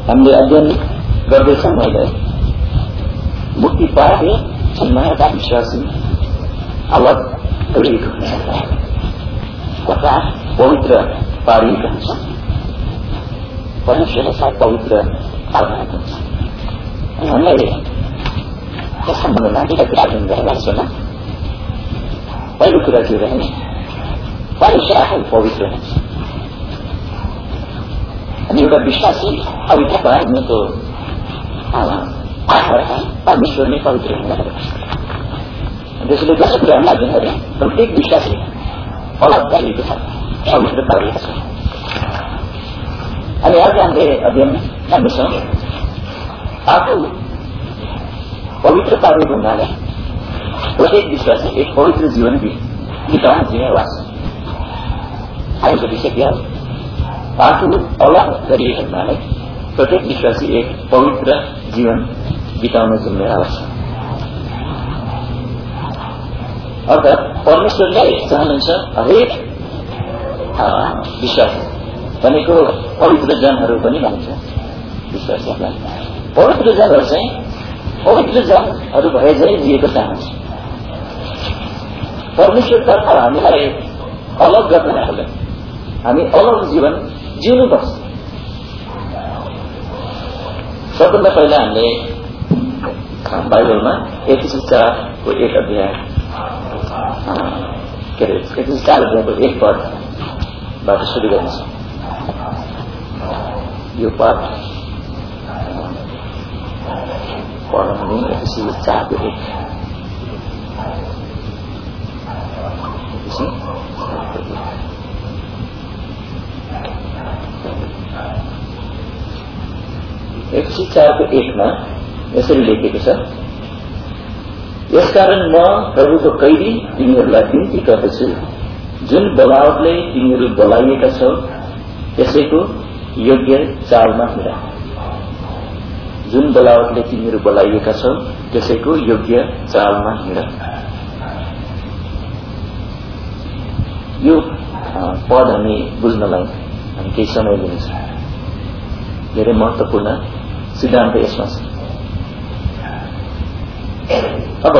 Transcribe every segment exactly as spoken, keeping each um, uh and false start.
हामीले अध्ययन गर्दैछौँ मैले मुक्ति पाए सन्मानका विश्वासी अलग गरिएको हुन्छ तथा पवित्र पारिएको हुन्छ परमेश्वरले साथ पवित्र पार्नुभएको हुन्छ हामीले त्यस सम्बन्धमा दुईटा कुरा गरिरहेको छु न पहिलो कुरा के हो भने परमेश्वर आफै पवित्र हुन्छ अनि एउटा विश्वासी पवित्र पार्नुको परमेश्वर नै पवित्र हुनुहुन्छ त्यसैले जस्तो कुरा लाग्दैन भने प्रत्येक विश्वासी अलग गरिएको छ पवित्र पारिएको छ अनि आज हामीले अध्ययन गर्नेछौँ आफू पवित्र पार्नु भन्नाले प्रत्येक विश्वासी एक पवित्र जीवन बिताउन जिम्मेवार छ आजको विषय के हो आफू अलग गरिएको हुनाले प्रत्येक विश्वासी एक पवित्र जीवन बिताउन जिम्मेवार छ अर्थात् परमेश्वरले चाहनुहुन्छ हरेक विश्वासी भनेको पवित्र जनहरू पनि भन्छ विश्वासीहरूलाई पवित्र जनहरू चाहिँ पवित्र जनहरू भए झै जिएको चाहन्छ परमेश्वरतर्फ हामीलाई अलग गर्नलाई हामी अलग जीवन जिउनुपर्छ सबभन्दा पहिला हामीले बाइबलमा एफिसी चारको एक अध्याय के अरे एफिसी चार अध्यायको एक पदबाट सुरु गर्नेछौँ यो पाठ पढ्नु भने एफिसी चारको एक एफिसी चारको एकमा यसरी लेखेको छ यसकारण म प्रभुको कैदी तिमीहरूलाई बिन्ती गर्दछु जुन बोलावटले तिमीहरू बोलाइएका छौ त्यसैको योग्य चालमा हिँड जुन बोलावटले तिमीहरू बोलाइएका छौ त्यसैको योग्य चालमा हिँड यो पद हामी बुझ्नलाई हामी केही समय लिन्छौँ धेरै महत्त्वपूर्ण सिद्धान्त यसमा छ अब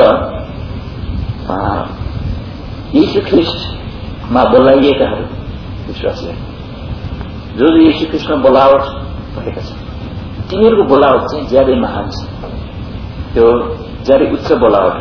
यीशु ख्रीष्टमा बोलाइएकाहरू विश्वासीहरू जो जो यीशु ख्रीष्टमा बोलावट भएका छन् तिनीहरूको बोलावट चाहिँ ज्यादै महान छ त्यो ज्यादै उच्च बोलावट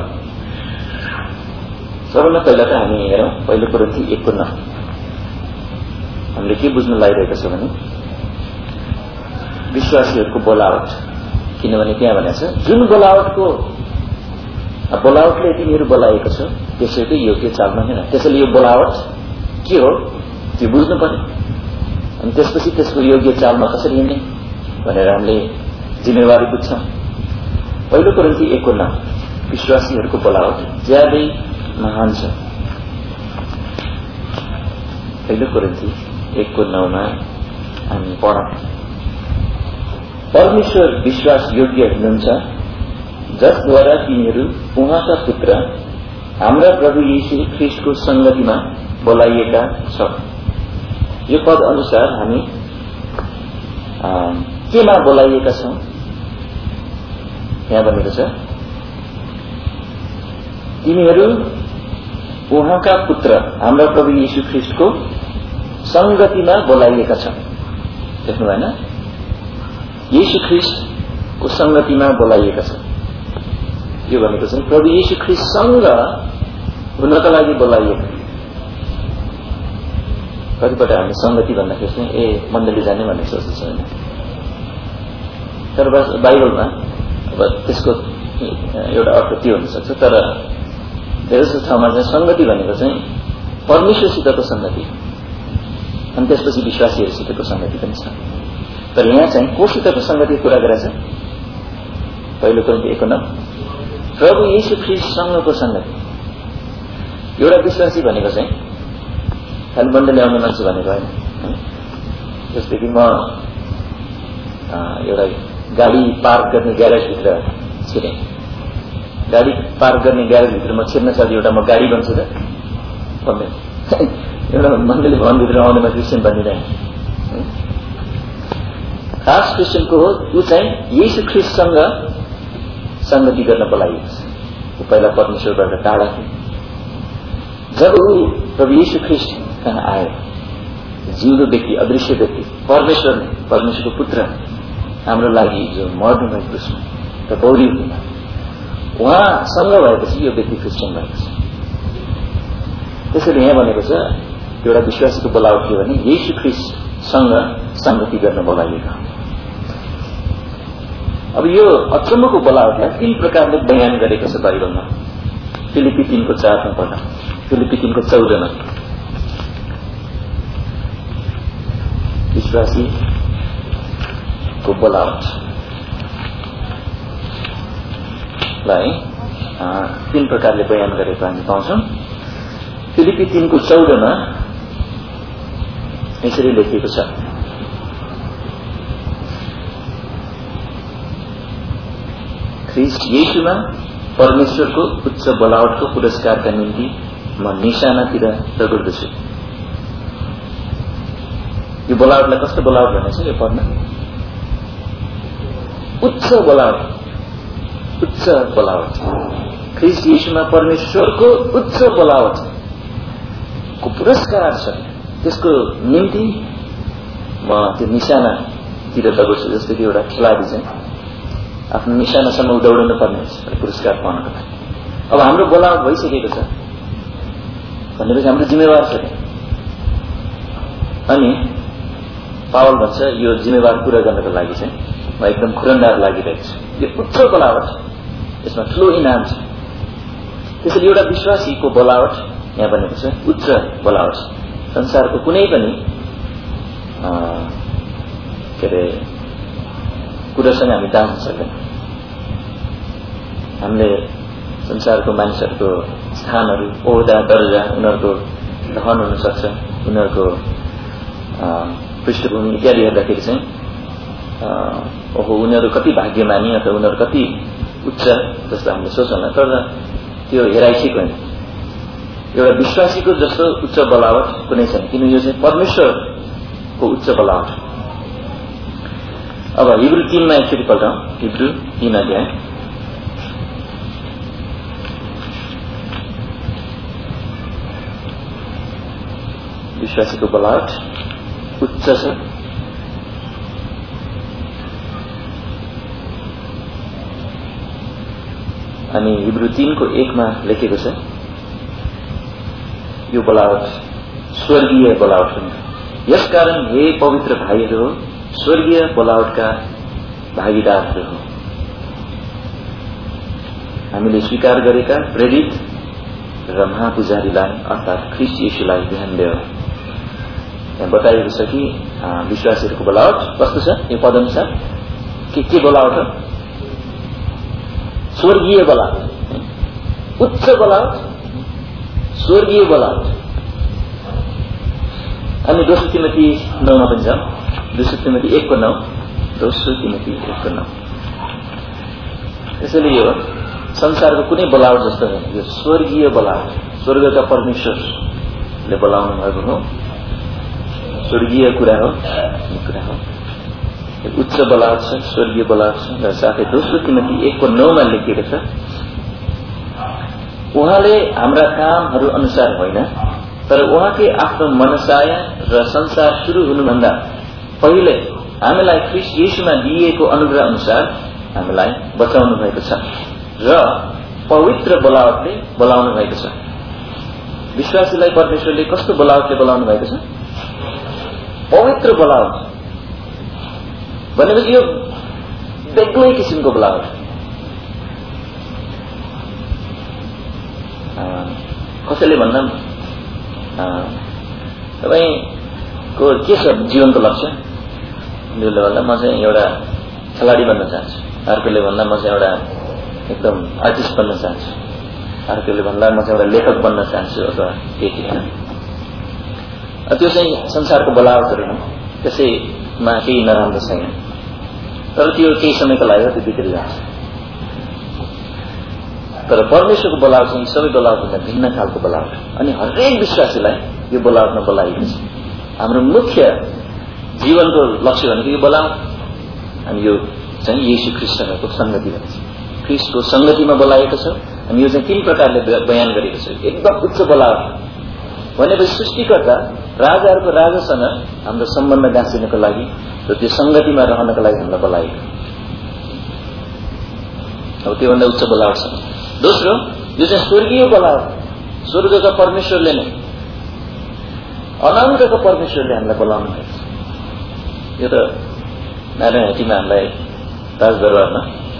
सबभन्दा पहिला त हामी हेरौँ पहिलो कोरिन्थी एकको नौ हामीले के बुझ्न लागिरहेको छ भने विश्वासीहरूको बोलावट किनभने त्यहाँ भनेको छ जुन बोलावटको बोलावटले तिमीहरू बोलाएको छ त्यसैको योग्य चालमा होइन त्यसैले यो बोलावट के हो त्यो बुझ्नु पर्यो अनि त्यसपछि त्यसको योग्य चालमा कसरी हिँड्ने भनेर हामीले जिम्मेवारी बुझ्छौँ पहिलो कोरिन्थी एकको नौ विश्वासीहरूको बोलावट ज्यादै महान छ पहिलो कोरिन्थी एकको नौमा हामी पढौँ परमेश्वर विश्वास योग्य हुनुहुन्छ जसद्वारा तिमीहरू उहाँका पुत्र हाम्रा प्रभु यीशु ख्रीष्टको संगतिमा बोलाइएका छौ यो पद अनुसार हामी केमा बोलाइएका छौं यहाँ भनेको छ तिमीहरू उहाँका पुत्र हाम्रा प्रभु यीशु ख्रीष्टको संगतिमा बोलाइएका छौ देख्नु भएन यीशु ख्रीष्टको संगतिमा बोलाइएका छौ यो भनेको चाहिँ प्रभु यीशु ख्रीष्टसँग हुनका लागि बोलाइएको कतिपल्ट हामी संगति भन्दाखेरि चाहिँ ए मण्डली जाने भन्ने सोच्छ होइन तर बाइबलमा अब त्यसको एउटा अर्थ त्यो हुन सक्छ तर धेरै जस्तो ठाउँमा चाहिँ संगति भनेको चाहिँ परमेश्वरसितको संगति अनि त्यसपछि विश्वासीहरूसितको संगति पनि छ तर यहाँ चाहिँ कोसितको संगति कुरा गरेछ पहिलो कोरिन्थी एक नौ प्रभु यीशु ख्रीष्टसँगको संगति एउटा विश्वासी भनेको चाहिँ खालि मण्डली आउने मान्छे भनेको होइन जस्तै कि म एउटा गाडी पार्क गर्ने ग्यारेजभित्र छिरेँ गाडी पार्क गर्ने ग्यारेजभित्र म छिर्न सक्यो एउटा म गाडी बन्छु त भन्दै एउटा मण्डली भवनभित्र आउनेमा क्रिस्चियन भनिरहेँ खास क्रिस्चियनको हो ऊ चाहिँ येशू ख्रीष्टसँग संगति गर्न बोलाइएको छ। ऊ पहिला परमेश्वरबाट टाढा थियो। जब ऊ प्रभु येशू ख्रीष्ट कहाँ आयो, जिउँदो व्यक्ति, अदृश्य व्यक्ति, परमेश्वर नै, परमेश्वरको पुत्र हाम्रो लागि जो मर्नु भएको क्रुसमा र बौरी उहाँसँग भएपछि यो व्यक्ति क्रिस्चियन भएको छ। त्यसैले यहाँ भनेको छ एउटा विश्वासीको बोलावट के भने येशू ख्रीष्टसँग संगति गर्न बोलाइएको। अब यो अचम्मको बोलावटलाई तीन प्रकारले बयान गरेको छ बाइबलमा। फिलिपी तीनको चारमा पढ्दा, फिलिपी तीनको चौधमा विश्वासीको बोलावटलाई तीन प्रकारले बयान गरेको हामी पाउँछौँ। फिलिपी तीनको चौधमा यसरी लेखिएको छ, ख्रीष्ट येशूमा परमेश्वरको उच्च बोलावटको पुरस्कारका निम्ति म निशानातिर दगुर्दछु। यो बोलावटलाई कस्तो बोलावट भनेछ यो पढ्न? उच्च बोलावट, उच्च बोलावट। ख्रीष्ट येशूमा परमेश्वरको उच्च बोलावटको पुरस्कार छ, त्यसको निम्ति म त्यो निशानातिर दगुर्छु। जस्तो कि एउटा खेलाडी चाहिँ आफ्नो निशानासम्म दौडनु पर्ने पुरस्कार पाउनको लागि। अब हाम्रो बोलावट भइसकेको छ भनेपछि हाम्रो जिम्मेवार छ। अनि पावल भन्छ यो जिम्मेवार पूरा गर्नको लागि चाहिँ म एकदम खुरन्दार लागिरहेको छु। यो उच्च बोलावट, यसमा ठुलो इनाम छ। त्यसैले एउटा विश्वासीको बोलावट यहाँ भनेको छ उच्च बोलावट। संसारको कुनै पनि के अरे कुरासँग हामी दाँच्न सक्दैन। हामीले संसारको मानिसहरूको स्थानहरू, ओहदा, दर्जा, उनीहरूको धन हुन सक्छ, उनीहरूको पृष्ठभूमि इत्यादि हेर्दाखेरि चाहिँ ओहो उनीहरू कति भाग्यमानी अथवा उनीहरू कति उच्च जस्तो हामीले सोचौँला। तर त्यो हेराइ ठिक होइन। एउटा विश्वासीको जस्तो उच्च बोलावट कुनै छैन, किन यो चाहिँ परमेश्वरको उच्च बोलावट। अब हिब्रू तीनमा एकचोटि पल्टाउँ, हिब्रू तीन अध्याय विश्वासीको बोलावट उच्च छ। अनि हिब्रू तीनको एकमा लेखेको छ यो बोलावट स्वर्गीय बोलावट हुन्छ। यसकारण हे पवित्र भाइहरू हो, स्वर्गीय बोलावटका भागीदारहरू हो। हामीले स्वीकार गरेका प्रेरित र महापुजारीलाई अर्थात् ख्रीष्ट येशूलाई ध्यान दियो। यहाँ बताइएको छ कि विश्वासीहरूको बोलावट कस्तो छ यो पदअनुसार के के बोलावट हो? स्वर्गीय बोलावट, उच्च बोलावट, स्वर्गीय बोलावट। अनि दोस्रो तिमोथी नौमा पनि छ, दोस्रो तिमोथी एकको नौ, दोस्रो तिमोथी एकको नौ। त्यसैले यो संसारको कुनै बोलावट जस्तो होइन, यो स्वर्गीय बोलावट, स्वर्गका परमेश्वरले बोलाउनु भएको हो, स्वर्गीय कुरा हो, कुरा हो। उच्च बोलावट छ, स्वर्गीय बोलावट छ। र साथै दोस्रो तिमोथी एकको नौमा लेखिएको छ उहाँले हाम्रा कामहरू अनुसार होइन तर उहाँकै आफ्नो मनसाय र संसार सुरु हुनुभन्दा पहिले हामीलाई ख्रीष्ट येशूमा दिएको अनुग्रह अनुसार हामीलाई बचाउनु भएको छ र पवित्र बोलावटले बोलाउनु भएको छ। विश्वासीलाई परमेश्वरले कस्तो बोलावटले बोलाउनु भएको छ? पवित्र बोलावट भनेपछि यो बेग्लै किसिमको बोलावट। कसैले भन्दा तपाईँको के छ जीवनको लक्ष्य? उसले भन्दा म चाहिँ एउटा खेलाडी बन्न चाहन्छु, अर्कोले भन्दा म चाहिँ एउटा एकदम आर्टिस्ट बन्न चाहन्छु, अर्कोले भन्दा म चाहिँ एउटा लेखक बन्न चाहन्छु अथवा के के होइन। त्यो चाहिँ संसारको बोलावटहरू हुन्, त्यसैमा केही नराम्रो छैन। तर त्यो केही समयको लागि त्यो बिग्री जान्छ। तर परमेश्वरको बोलावट चाहिँ सबै बोलावटभन्दा भिन्न खालको बोलावट। अनि हरेक विश्वासीलाई यो बोलावटमा बोलाइएको छ। हाम्रो मुख्य जीवनको लक्ष्य भनेको यो बोलावट अनि यो चाहिँ येशू ख्रीष्टको संगति भन्छ। ख्रीष्टको संगतिमा बोलाएको छ। अनि यो चाहिँ तीन प्रकारले बयान गरेको छ। एकदम उच्च बोलावट भनेपछि सृष्टिकर्ता राजाहरूको राजासँग हाम्रो सम्बन्ध गाँसिनको लागि र त्यो संगतिमा रहनको लागि हामीलाई बोलाएको। अब त्योभन्दा उच्च बोलावट छ। दोस्रो, यो चाहिँ स्वर्गीय बोलावट। स्वर्गका परमेश्वरले नै, अनन्तको परमेश्वरले हामीलाई बोलाउनु भएको छ। यो त नारायण हाटीमा हामीलाई राजदरबारमा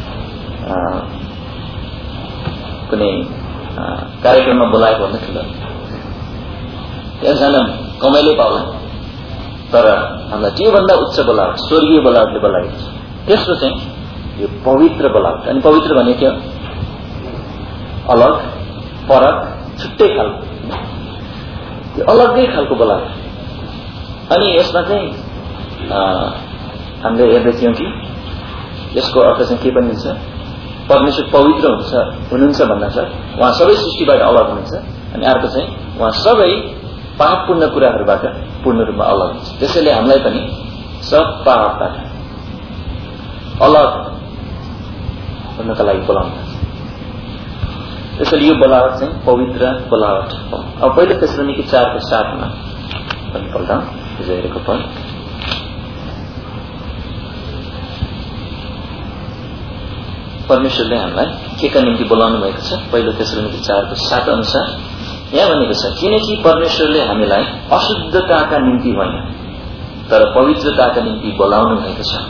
कुनै कार्यक्रममा बोलाएको भन्दा ठुलो त्यहाँ जान कमाइले पाउला, तर हामीलाई त्योभन्दा उच्च बोलावट स्वर्गीय बोलावटले बोलाएको छ। तेस्रो चाहिँ यो पवित्र बोलावट। अनि पवित्र भने के हो? अलग, फरक, छुट्टै खालको, यो अलग्गै खालको बोलावट। अनि यसमा चाहिँ हामीले हेर्दैछौँ कि यसको अर्थ चाहिँ के पनि हुन्छ? परमेश्वर पवित्र हुन्छ हुनुहुन्छ भन्दा छ उहाँ सबै सृष्टिबाट अलग हुनुहुन्छ। अनि अर्को चाहिँ उहाँ सबै पापपूर्ण कुराहरूबाट पूर्ण रूपमा अलग हुन्छ। त्यसैले हामीलाई पनि सब पापबाट अलग हुनका लागि बोलाउनु हुन्छ। त्यसैले यो बोलावट चाहिँ पवित्र बोलावट हो। अब पहिलो तेस्सलोनिके चारको सातमा पनि पल्टाउँ हेरेको पद। परमेश्वरले हामीलाई के का निम्ति बोलाउनु भएको छ? पहिलो तेस्सलोनिके चारको सात अनुसार यहाँ भनेको छ, किनकि परमेश्वरले हामीलाई अशुद्धताका निम्ति होइन तर पवित्रताका निम्ति बोलाउनु भएको छ।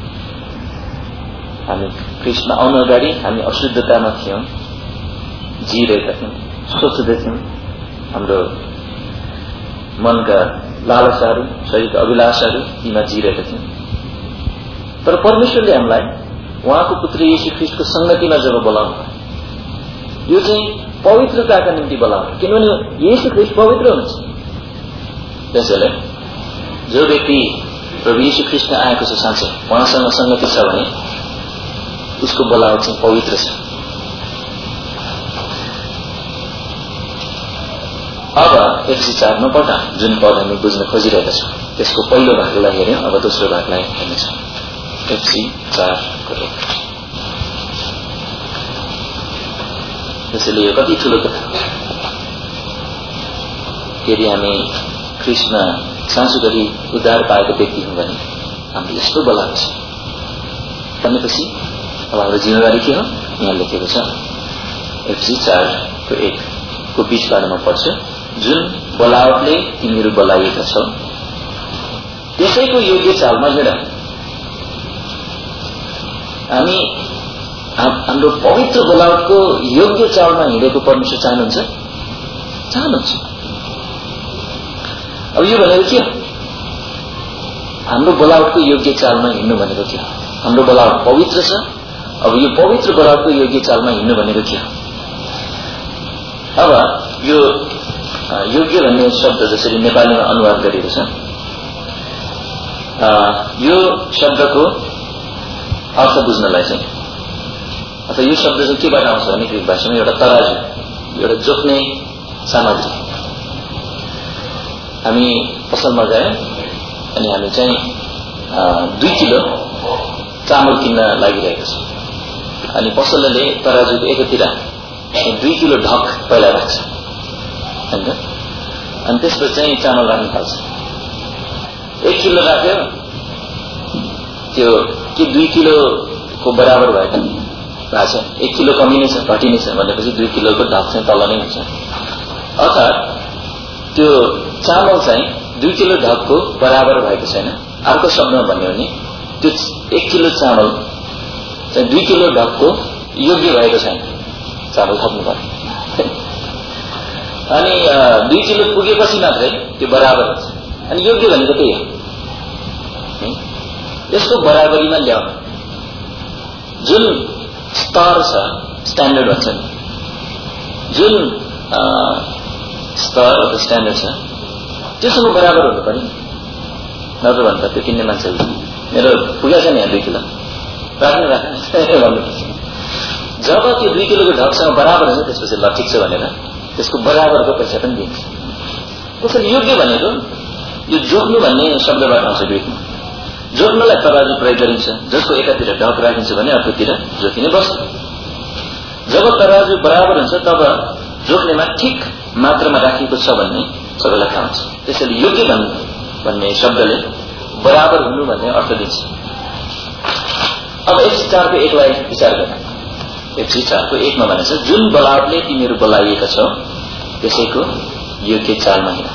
हामी ख्रीष्टमा आउनु अगाडि हामी अशुद्धतामा थियौं, जिरहेका थियौं, सोच्दैथ्यौं, हाम्रो मनका लालसाहरू, शरीरका अभिलाषाहरू तीमा जिरहेका थियौं। तर परमेश्वरले हामीलाई उहाँको पुत्र येशू ख्रीष्टको संगतिमा जब बोलाउनु भयो, यो चाहिँ पवित्रताका निम्ति बोलाउनु, किनभने येशू ख्रीष्ट पवित्र हुनुहुन्छ। त्यसैले जो व्यक्ति प्रभु येशू ख्रीष्ट आएको छ, साँच्चै उहाँसँग संगति छ भने उसको बोलावट चाहिँ पवित्र छ। अब एफसी चारमा पढा जुन पद हामी बुझ्न खोजिरहेका छौँ त्यसको पहिलो भागलाई हेर्यौं। अब दोस्रो भागलाई हेर्नेछौँ। एफसी चार त्यसैले यो कति ठुलो कथा। यदि हामी ख्रीष्टमा साँचो गरी उद्धार पाएको व्यक्ति हौं भने हाम्रो यस्तो बोलावट छ भनेपछि अब हाम्रो जिम्मेवारी के हो? यहाँ लेखेको छ एफसी चारको एक को बीचबाट म पढ्छु। जुन बोलावटले तिमीहरू बोलाइएका छौ त्यसैको योग्य चालमा हिँड। हामी हाम्रो पवित्र बोलावटको योग्य चालमा हिँडेको परमेश्वर चाहनुहुन्छ चाहनुहुन्छ अब यो भनेको के हो? हाम्रो बोलावटको योग्य चालमा हिँड्नु भनेको के हो? हाम्रो बोलावट पवित्र छ। अब यो पवित्र बोलावटको योग्य चालमा हिँड्नु भनेको के हो? अब यो योग्य भन्ने शब्द जसरी नेपालीमा अनुवाद गरिएको छ, यो शब्दको अर्थ बुझ्नलाई चाहिँ अथवा यो शब्द चाहिँ केबाट आउँछ भने ग्रीक भाषामा एउटा तराजु, एउटा जोख्ने सामग्री। हामी पसलमा गयौं अनि हामी चाहिँ दुई किलो चामल किन्न लागिरहेको छ। अनि पसलले तराजुको एकातिर दुई किलो ढक पहिला राख्छ हैन, अनि त्यसपछि चाहिँ चामल राख्न थाल्छ। एक किलो राख्यो, त्यो के दुई किलोको बराबर भएको छ? एक किलो कमी नै छ, घटी नै छ भनेपछि दुई किलोको ढक चाहिँ तल नै हुन्छ। अर्थात् त्यो चामल चाहिँ दुई किलो ढकको बराबर भएको छैन। अर्को शब्दमा भन्यो भने त्यो एक किलो चामल चाहिँ दुई किलो ढकको योग्य भएको छैन। चामल थप्नु पर्यो अनि दुई किलो पुगेपछि मात्रै त्यो बराबर हुन्छ। अनि योग्य भनेको त्यही हो, यसको बराबरीमा ल्याउन। जुन स्तर छ, स्ट्यान्डर्ड भन्छ नि, जुन स्तर अथवा स्ट्यान्डर्ड छ त्योसँग बराबर हुनु पर्यो। नत्र भन्दा त्यो किन्ने मान्छेहरू मेरो पुगेको छ नि यहाँ दुई किलो राख्नु राख्नु भन्नुपर्छ। जब त्यो दुई किलोको ढकसँग बराबर हुन्छ त्यसपछि ल ठिक छ भनेर त्यसको बराबरको पैसा पनि दिन्छ। त्यसैले योग्य भनेको यो जोख्नु भन्ने शब्दबाट आउँछ ग्रीकमा। जोड्नलाई तराजु प्रयोग गरिन्छ, जसको एकातिर ढक राखिन्छ भने अर्कोतिर जोखिने बस्छ। जब तराजु बराबर हुन्छ तब जोख्नेमा ठिक मात्रामा राखिएको छ भन्ने सबैलाई थाहा हुन्छ। त्यसैले योग्य भन्ने शब्दले बराबर हुनु भन्ने अर्थ दिन्छ। अब एक सय चारको एकलाई विचार गर्न। एक सय चारको एकमा भनेछ जुन बलावटले तिमीहरू बोलाइएका छौ त्यसैको योग्य चालमा हिँड।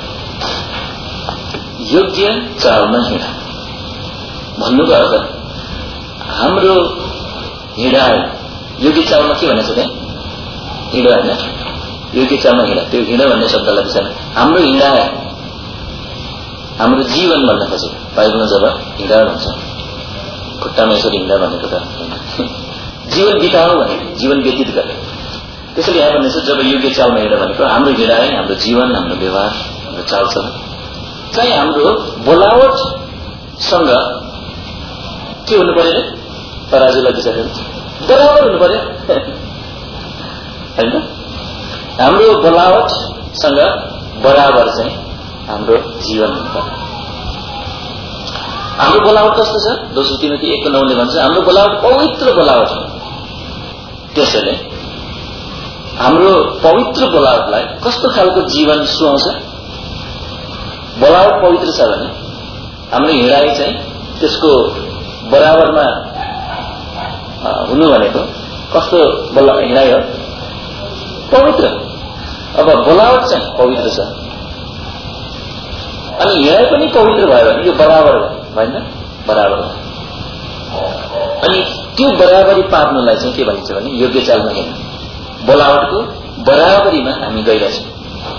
योग्य चालमा हिँड भन्नुको अर्थ हाम्रो हिँडाइ योग्य चालमा के भनेको छ हिँड होइन, योग्य चालमा हिँड। त्यो हिँड भन्ने शब्दलाई विचार हाम्रो हिँडाइ हाम्रो जीवन भन्न खोजेको। बाइबलमा जब हिँड भन्छ खुट्टामा यसरी हिँड भनेको त जीवन बिताउनु भने जीवन व्यतीत गर्ने। त्यसैले यहाँ भन्ने छ जब योग्य चालमा हिँड भनेको हाम्रो हिँडाइ हाम्रो जीवन हाम्रो व्यवहार हाम्रो चालचलन चाहिँ हाम्रो बोलावटसँग के हुनु पर्यो? तराजुलाई विचार बराबर हुनु पर्यो होइन। हाम्रो बोलावटसँग बराबर चाहिँ हाम्रो जीवन हुनु पर्यो। हाम्रो बोलावट कस्तो छ? दोस्रो तिमोथी एकको नौले भन्छ हाम्रो बोलावट पवित्र बोलावट हो। त्यसैले हाम्रो पवित्र बोलावटलाई कस्तो खालको जीवन सुहाउँछ? बोलावट पवित्र छ भने हाम्रो हिँडाइ चाहिँ त्यसको बराबरमा हुनु भनेको कस्तो हिँडाइ हो? पवित्र। अब बोलावट चाहिँ पवित्र छ अनि हिँडाइ पनि पवित्र भयो भने यो बराबर भएन, बराबर हो। अनि त्यो बराबरी पार्नुलाई चाहिँ के भनिन्छ भने योग्य चालमा हिँड्नु। बोलावटको बराबरीमा हामी गइरहेछौँ।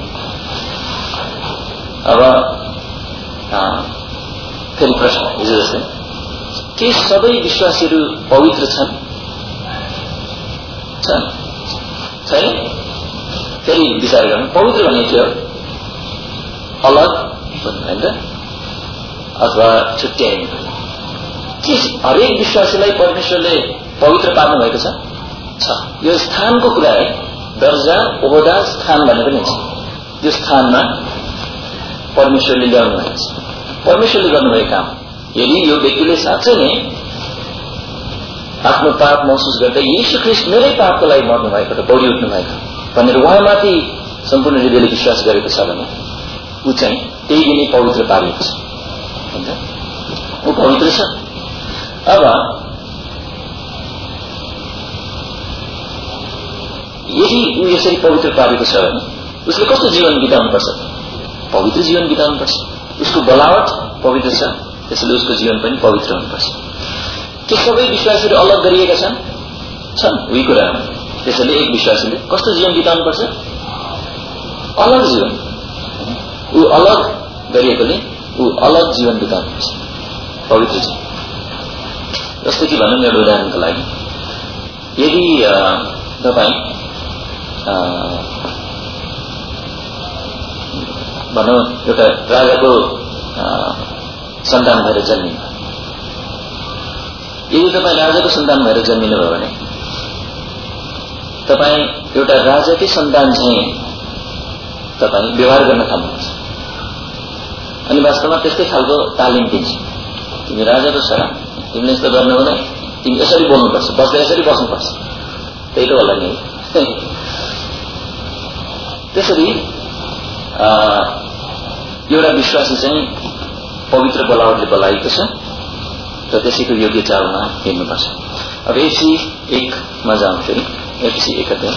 अब फेरि प्रश्न हिजो जस्तै के सबै विश्वासीहरू पवित्र छन्? छैन। फेरि विचार गर्नु पवित्र भने के हो? अलग होइन अथवा छुट्याइनु। के हरेक विश्वासीलाई परमेश्वरले पवित्र पार्नु भएको छ? छ। यो स्थानको कुरा है, दर्जा ओहदा स्थान भन्ने पनि छ। त्यो स्थानमा परमेश्वरले ल्याउनु भएको छ, परमेश्वरले गर्नुभएको काम। यदि यो व्यक्तिले साँच्चै नै आफ्नो पाप महसुस गर्दै येशू ख्रीष्ट मेरै पापको लागि मर्नु भएको र दौडी उठ्नु भएको भनेर उहाँमाथि सम्पूर्ण हृदयले विश्वास गरेको छ भने ऊ चाहिँ त्यही दिनै पवित्र पारिएको छ। ऊ पवित्र छ। अब यदि ऊ यसरी पवित्र पारेको छ भने उसले कस्तो जीवन बिताउनुपर्छ? पवित्र जीवन बिताउनुपर्छ। उसको बोलावट पवित्र छ, त्यसैले उसको जीवन पनि पवित्र हुनुपर्छ। के सबै विश्वासीहरू अलग गरिएका छन्? छन्, उही कुरा हो। त्यसैले एक विश्वासीले कस्तो जीवन बिताउनुपर्छ? अलग जीवन। ऊ अलग गरिएकोले ऊ अलग जीवन बिताउनुपर्छ, पवित्र जीवन। जस्तो कि भनौँ एउटा उदाहरणको लागि, यदि तपाईँ भनौँ एउटा राजाको सन्तान भएर जन्मिनु, यदि तपाईँ राजाको सन्तान भएर जन्मिनुभयो भने तपाईँ एउटा राजाकै सन्तान चाहिँ तपाईँ व्यवहार गर्न थाल्नुहुन्छ अनि वास्तवमा त्यस्तै खालको तालिम दिन्छ। तिमी राजाको छोरा, तिमीले यस्तो गर्नु हुँदैन, तिमी यसरी बोल्नुपर्छ, बस्दा यसरी बस्नुपर्छ, त्यही त होला नि। त्यसरी एउटा विश्वासी चाहिँ पवित्र बोलावटले बोलाएको छ र त्यसैको योग्य चालमा हिँड्नुपर्छ। अब एफसी एकमा जाउँ फेरि, एफसी एक अध्याय।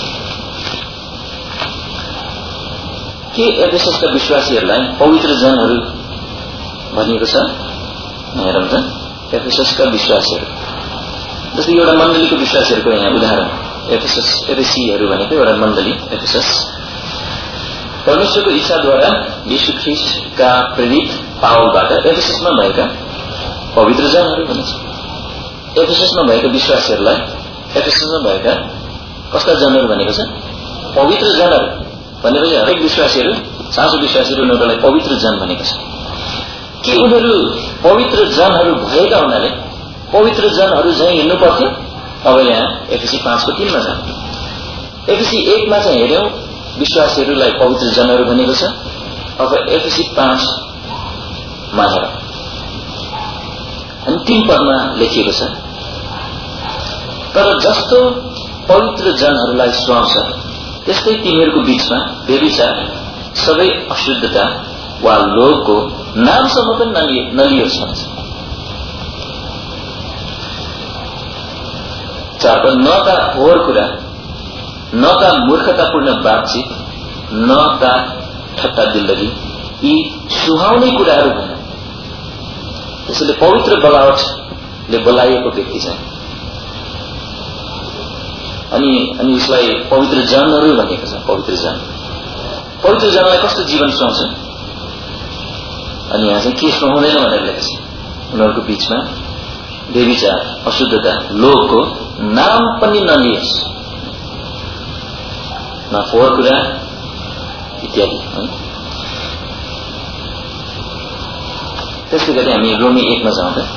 के एफएससका विश्वासीहरूलाई पवित्र जनहरू भनिएको छ? हेरौँ त, एफएससका विश्वासीहरू जस्तै एउटा मण्डलीको विश्वासीहरूको यहाँ उदाहरण, एफएसस एफएसीहरू भनेको एउटा मण्डली एफएसस परमेश्वरको इच्छाद्वारा यीशु ख्रीष्टका प्रेरित पावलबाट एफएससमा भएका पवित्र जनहरू भनिन्छ। एफएससमा भएका विश्वासीहरूलाई एफएससमा भएका कस्ता जनहरू भनेको छ? पवित्र जनहरू भनेपछि हरेक विश्वासीहरू, साँचो विश्वासीहरू उनीहरूलाई पवित्र जन भनेको छ। के उनीहरू पवित्र जनहरू भएका हुनाले पवित्र जनहरू झैँ हिँड्नु पर्थ्यो? अब यहाँ एफएसी पाँचको तीनमा छ। एफएसी एकमा चाहिँ हेर्यौं विश्वासीहरूलाई पवित्र जनहरू भनेको छ। अब एफएसी पाँचमा हेरौँ। अनि अन्तिम पदमा लेखिएको छ, तर जस्तो पवित्र जनहरूलाई सुहाउँछ त्यस्तै तिमीहरूको बीचमा व्यभिचार, सबै अशुद्धता वा लोभको नामसम्म पनि नलियोस् भन्छ। चार न त फोहोर कुरा, न त मूर्खतापूर्ण बातचित, न त ठट्टा दिल्लगी, यी सुहाउने कुराहरू भएन। त्यसैले पवित्र बोलावटले बोलाइएको व्यक्ति छ। अनि अनि उसलाई पवित्र जनहरू भनेको छ। पवित्र जन, पवित्र जनलाई कस्तो जीवन सुहाउँछ? अनि यहाँ चाहिँ के सुहाउँदैन भनेर लेखेको छ, उनीहरूको बीचमा व्यभिचार, अशुद्धता, लोभको नाम पनि नलियोस्, न फोहोर कुरा इत्यादि। त्यसै गरी हामी रोमी एकमा जाउँ त।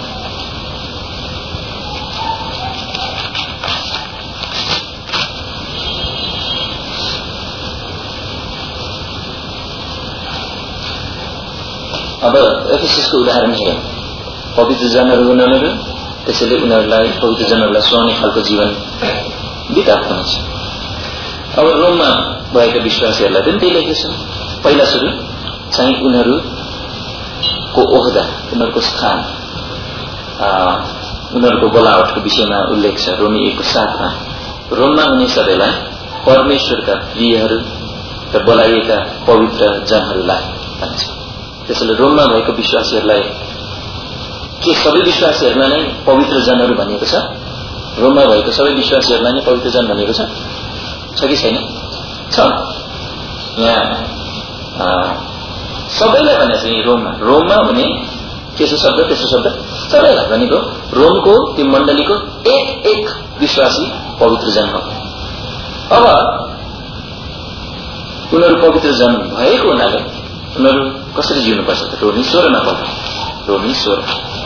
अब एफएससको उदाहरण हेरौँ। पवित्र जनहरू उनीहरू, त्यसैले उनीहरूलाई पवित्र जनहरूलाई सुहाउने खालको जीवन बिताएको हुन्छ। अब रोममा भएका विश्वासीहरूलाई पनि त्यही लेखेको छ। पहिला सुरु चाहिँ उनीहरूको ओहदा, उनीहरूको स्थान, उनीहरूको बोलावटको विषयमा उल्लेख छ। रोमी एकको साथमा रोममा हुने सबैलाई परमेश्वरका प्रियहरू र बोलाइएका पवित्र जनहरूलाई भन्छ। त्यसैले रोममा भएको विश्वासीहरूलाई के सबै विश्वासीहरूलाई नै पवित्र जनहरू भनिएको छ? रोममा भएको सबै विश्वासीहरूलाई नै पवित्र जन भनिएको छ छ कि छैन? छ। यहाँ सबैलाई भनेको छ। यी रोममा रोममा हुने के छ शब्द, त्यसो शब्द सबैलाई भनेको। रोमको त्यो मण्डलीको एक एक विश्वासी पवित्र जन हो। अब उनीहरू पवित्र जन भएको हुनाले उनीहरू कसरी जिउनुपर्छ त? रोमी सोह्रमा पढ्नु। रोमी सोह्र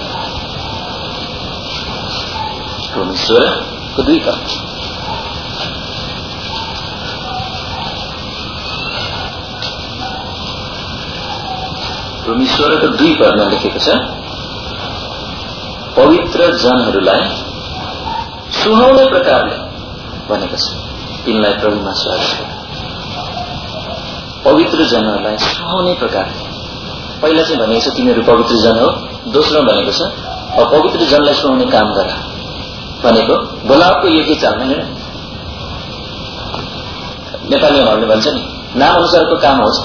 रोमी सोह्रको दुई पद। रोमी सोह्रको दुई पदमा लेखेको छ, पवित्र जनहरूलाई सुहाउने प्रकारले भनेको छ, तिनलाई प्रभुमा स्वागत। पवित्र जनहरूलाई सुहाउने प्रकारले। पहिला चाहिँ भनेको छ तिनीहरू पवित्र जन हो। दोस्रो भनेको छ अब पवित्र जनलाई सुहाउने काम गर भनेको बोलावटको योग्य चालमा हेर। नेपालीमा भन्ने भन्छ नि, नाम अनुसारको काम होस्,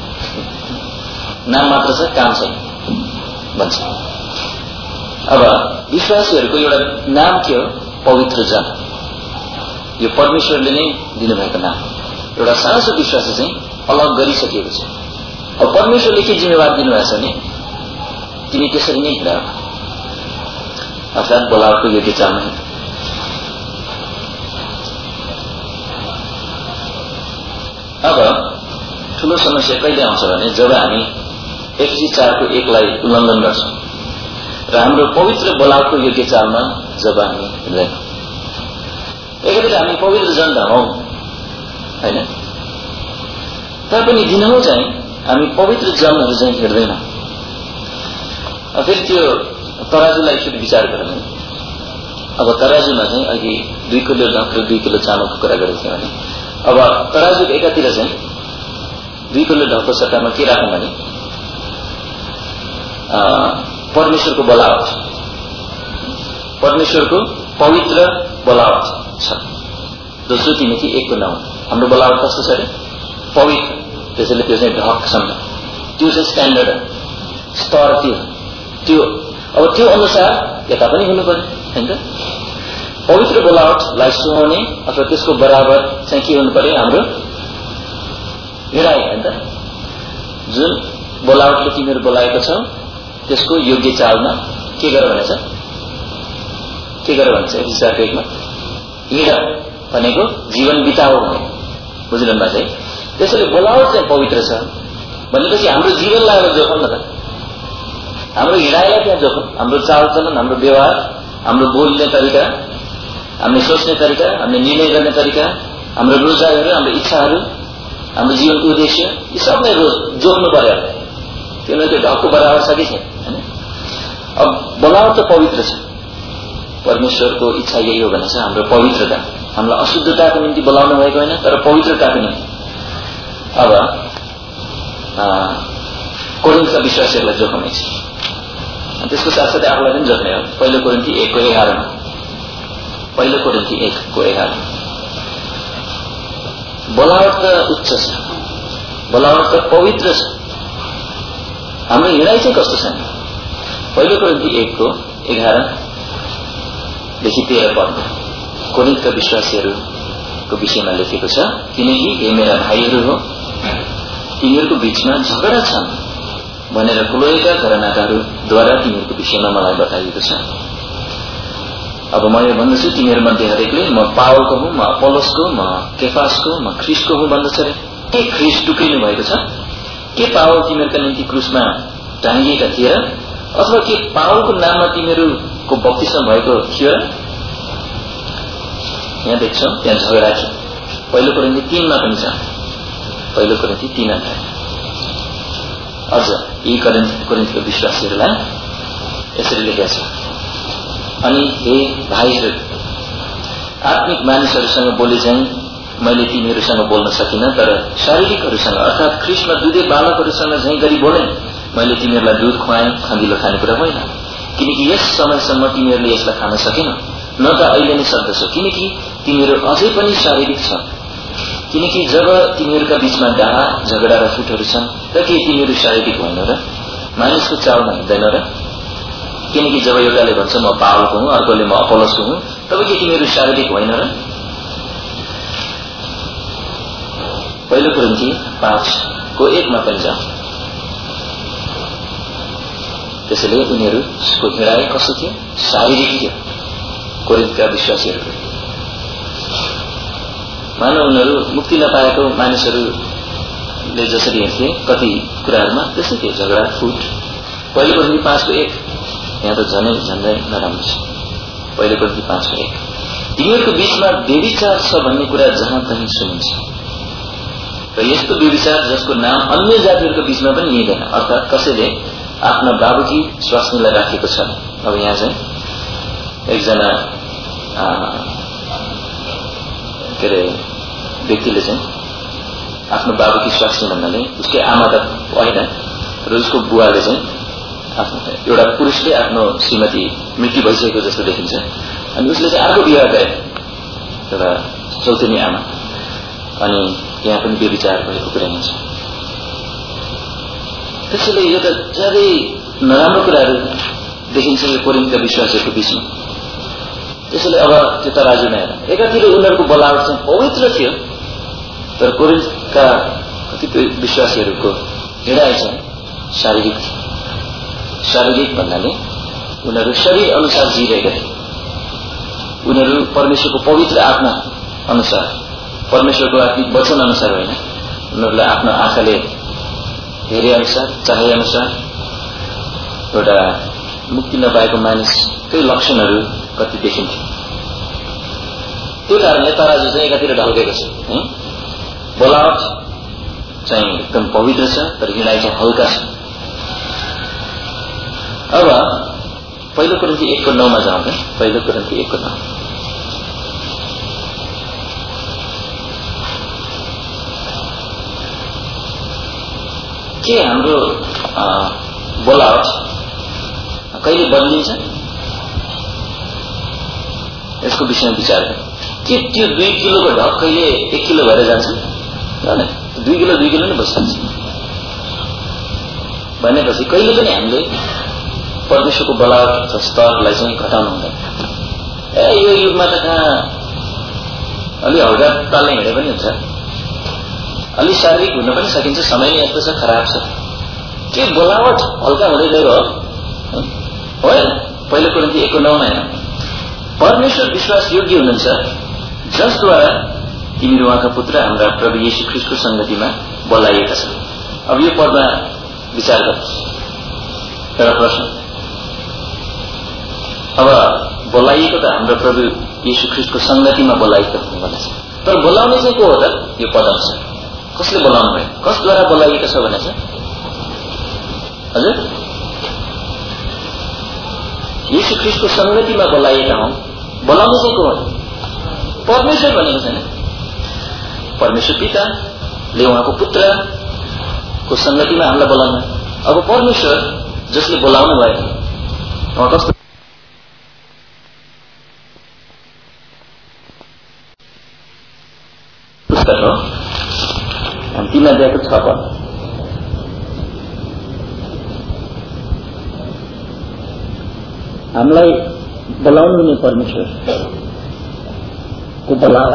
नाम मात्र छ काम छैन भन्छ। अब विश्वासीहरूको एउटा नाम के हो? पवित्र जन। यो परमेश्वरले नै दिनुभएको नाम। एउटा सानो विश्वासी चाहिँ अलग गरिसकेको छ। अब परमेश्वरले के जिम्मेवार दिनुभएको छ भने तिमी त्यसरी नै हिँड, अर्थात् बोलावटको योग्य चालमा हिँड। अब ठूलो समस्या कहिले आउँछ भने जब हामी एफसी चारको एकलाई उल्लङ्घन गर्छौं र हाम्रो पवित्र बोलावटको योग्य चालमा जब हामी हिँड्दैनौं। एकैचोटि हामी पवित्र जन त हौं हैन, तैपनि दिनहुँ चाहिँ हामी पवित्र जनहरू चाहिँ हिँड्दैनौं। फेरि त्यो तराजुलाई एकचोटि विचार गरौँ। अब तराजुमा चाहिँ अघि दुई किलो ढक र दुई किलो चामलको कुरा गरेको थियौँ भने अब तराजुको एकातिर चाहिँ दुई किलो ढकको सट्टामा के राखौँ भने परमेश्वरको बोलावट, परमेश्वरको पवित्र बोलावट छ। दोस्रो तिमोथी एकको नौ। हाम्रो बोलावट कस्तो छ अरे? पवित्र। त्यसैले त्यो चाहिँ ढकसँग त्यो चाहिँ स्ट्यान्डर्ड स्तर त्यो त्यो अब त्यो अनुसार यता पनि हुनु पर्यो हैन त? पवित्र बोलावटलाई सुहाउने अथवा त्यसको बराबर चाहिँ के हुनु पर्यो? हाम्रो हिँडाइ हैन त? जुन बोलावटले तिमीहरू बोलाएको छौ त्यसको योग्य चालमा के गर भनेछ? के गर भन्छ? एफिसीको एकमा हिँड भनेको जीवन बिताओ भनेको बुझ्नु भएको छ। त्यसैले बोलावट चाहिँ पवित्र छ भनेपछि हाम्रो जीवनलाई अब जोखौँ न त, हाम्रो हिँडाइलाई त्यहाँ जोखौँ। हाम्रो चालचलन, हाम्रो व्यवहार, हाम्रो बोल्ने तरिका, हामीले सोच्ने तरिका, हामीले निर्णय गर्ने तरिका, हाम्रो रोजगारहरू, हाम्रो इच्छाहरू, हाम्रो जीवनको उद्देश्य, यी सबलाई रोज जोख्नु पर्यो। किनभने त्यो ढकको बराबर छ कि छैन। अब बोलावट त पवित्र छ, परमेश्वरको इच्छा यही हो भने चाहिँ हाम्रो पवित्रता, हामीलाई अशुद्धताको निम्ति बोलाउनु भएको होइन तर पवित्रताको निम्ति। अब कोरिन्थका विश्वासीहरूलाई जोख्ने छ, त्यसको साथसाथै आफूलाई पनि जोख्ने हो। पहिलो कोरिन्थी एकको एघारमा पहिलो कोरिन्थी एकको एघार बोलावट त उच्च छ, बोलावट त पवित्र छ, हाम्रो हिँडाइ चाहिँ कस्तो छ? पहिलो कोरिन्थी एकको एघारदेखि तेह्र पद कोरिन्थका विश्वासीहरूको विषयमा लेखेको छ। किनकि हे मेरा भाइहरू हो, तिमीहरूको बीचमा झगडा छन् भनेर क्लोएका घरनाटाहरूद्वारा तिमीहरूको विषयमा मलाई बताइएको छ। अब म यो भन्दछु, तिमीहरू मध्ये हरेकले म पावलको हुँ, म अपोलोसको, म केफासको, म ख्रिस्टको हुँ भन्दछ रे। के ख्रिस्ट टुक्रिनु भएको छ? के पावल तिमीहरूका निम्ति क्रुसमा टाँगिएका थिए र? अथवा के पावलको नाममा तिमीहरूको बप्तिस्मा भएको थियो र? यहाँ देख्छौँ त्यहाँ झगडा थियो। पहिलो कोरिन्थी तीनमा पनि छ, पहिलो कोरिन्थी तीन अध्याय। अझ यी कोरिन्थीको विश्वासीहरूलाई यसरी लेखेको छ, अनि हे भाइहरू, आत्मिक मानिसहरूसँग बोले चाहिँ मैले तिमीहरूसँग बोल्न सकिनँ, तर शारीरिकहरूसँग अर्थात् ख्रिस्टमा दुधे बालकहरूसँग झैं गरी बोले। मैले तिमीहरूलाई दूध खुवाएँ, खँदिलो खानेकुरा होइन, किनकि यस समयसम्म तिमीहरूले यसलाई खान सकेनौ, न त अहिले नै सक्दछौ, किनकि तिमीहरू अझै पनि शारीरिक छ। किनकि जब तिमीहरूका बीचमा डाहा झगडा र फुटहरू छन्, त के तिमीहरू शारीरिक होइनौ र? मानिसको चालमा हिँड्दैन र? किनकि जब एउटाले भन्छ म पावलको हुँ, अर्कोले म अपोलोसको हुँ, तब के तिमीहरू शारीरिक होइन र? पहिलो कोरिन्थी पाँचको एकमा पनि जाउँ। त्यसैले उनीहरूको हिँडाइ कस्तो थियो? शारीरिक थियो कोरिन्थका विश्वासीहरूको। मानव उनीहरू मुक्ति नपाएको मानिसहरूले जसरी हिँड्थे कति कुराहरूमा त्यस्तै थियो, झगडा फुट। पहिलो कोरिन्थी पाँचको एक यहाँ त झनै झन्डै नराम्रो छ। पहिलो कोरिन्थी पाँचको एक तिमीहरूको बीचमा व्यभिचार छ भन्ने कुरा जहाँ कहीँ सुनिन्छ, र यस्तो व्यभिचार जसको नाम अन्य जातिहरूको बीचमा पनि लिइँदैन, अर्थात् कसैले आफ्ना बाबुकी स्वास्नीलाई राखेको छ। अब यहाँ चाहिँ एकजना के अरे व्यक्तिले चाहिँ आफ्नो बाबुकी स्वास्नी भन्नाले उसकै आमा त होइन, र उसको बुवाले चाहिँ एउटा पुरुषले आफ्नो श्रीमती मृत्यु भइसकेको जस्तो देखिन्छ, अनि उसले चाहिँ अर्को विवाह गरे एउटा चौथनी आमा, अनि यहाँ पनि व्यभिचार भएको कुरा हुन्छ। त्यसैले यो त ज्यादै नराम्रो कुराहरू देखिन्छ यो कोरिन्थका विश्वासीहरूको बीचमा। त्यसैले अब त्यो तराजुमा हेर, एकातिर उनीहरूको बोलावट चाहिँ पवित्र थियो, तर कोरिन्थका कतिपय विश्वासीहरूको हिँडाइ चाहिँ शारीरिक थियो। शारीरिक भन्नाले उनीहरू शरीर अनुसार जिरहेका थिए, उनीहरू परमेश्वरको पवित्र आत्मा अनुसार, परमेश्वरको आत्मिक वचन अनुसार होइन, उनीहरूलाई आफ्नो आँखाले हेरे अनुसार, चाहे अनुसार एउटा मुक्ति नपाएको मानिसकै लक्षणहरू कति देखिन्थ्यो। त्यो कारणले तराजु चाहिँ एकातिर ढल्केको छ। बोलावट चाहिँ एकदम पवित्र छ, तर हिँडाइ चाहिँ हल्का छ। अब पहिलो कोरिन्थी एकको नौमा जाउँ त। पहिलो कोरिन्थी एकको नौ के हाम्रो बोलावट कहिले बदलिन्छ? यसको विषयमा विचार गरौँ। के त्यो दुई किलोको ढक कहिले एक किलो भएर जान्छ? दुई किलो दुई किलो नै बसिन्छ भनेपछि कहिले पनि हामीले परमेश्वरको बोलावट स्तरलाई चाहिँ घटाउनु हुँदैन। ए यो युगमा त कहाँ अलि हल्का तालले हिँडे पनि हुन्छ, अलि शारीरिक हुन पनि सकिन्छ, समय नै यस्तो छ, खराब छ। के बोलावट हल्का हुँदै गयो हो? पहिलो कोरिन्थी एकको नौमा हेर, परमेश्वर विश्वास योग्य हुनुहुन्छ जसद्वारा तिमीहरू उहाँका पुत्र हाम्रा प्रभु येशू ख्रिस्टको संगतिमा बोलाइएका छन्। अब यो पदमा विचार गर्नुहोस्। एउटा प्रश्न, अब बोलाइएको त हाम्रो प्रभु येशू ख्रिस्टको संगतिमा बोलाइएको हुनुपर्छ, तर बोलाउने चाहिँ को हो त? यो पद अनुसार कसले बोलाउनु भयो? कसद्वारा बोलाइएको छ भने चाहिँ हजुर येशू ख्रीष्टको संगतिमा बोलाइएका हौं। बोलाउनु चाहिँ को हो? परमेश्वर भनेको छैन। परमेश्वर पिताले उहाँको पुत्रको संगतिमा हामीलाई बोलाउनु। अब परमेश्वर जसले बोलाउनु भयो उहाँ कस्तो पुस्तक हो? तीन अध्यायको छ पद। हामीलाई बोलाउनु हुने परमेश्वरको बोलावा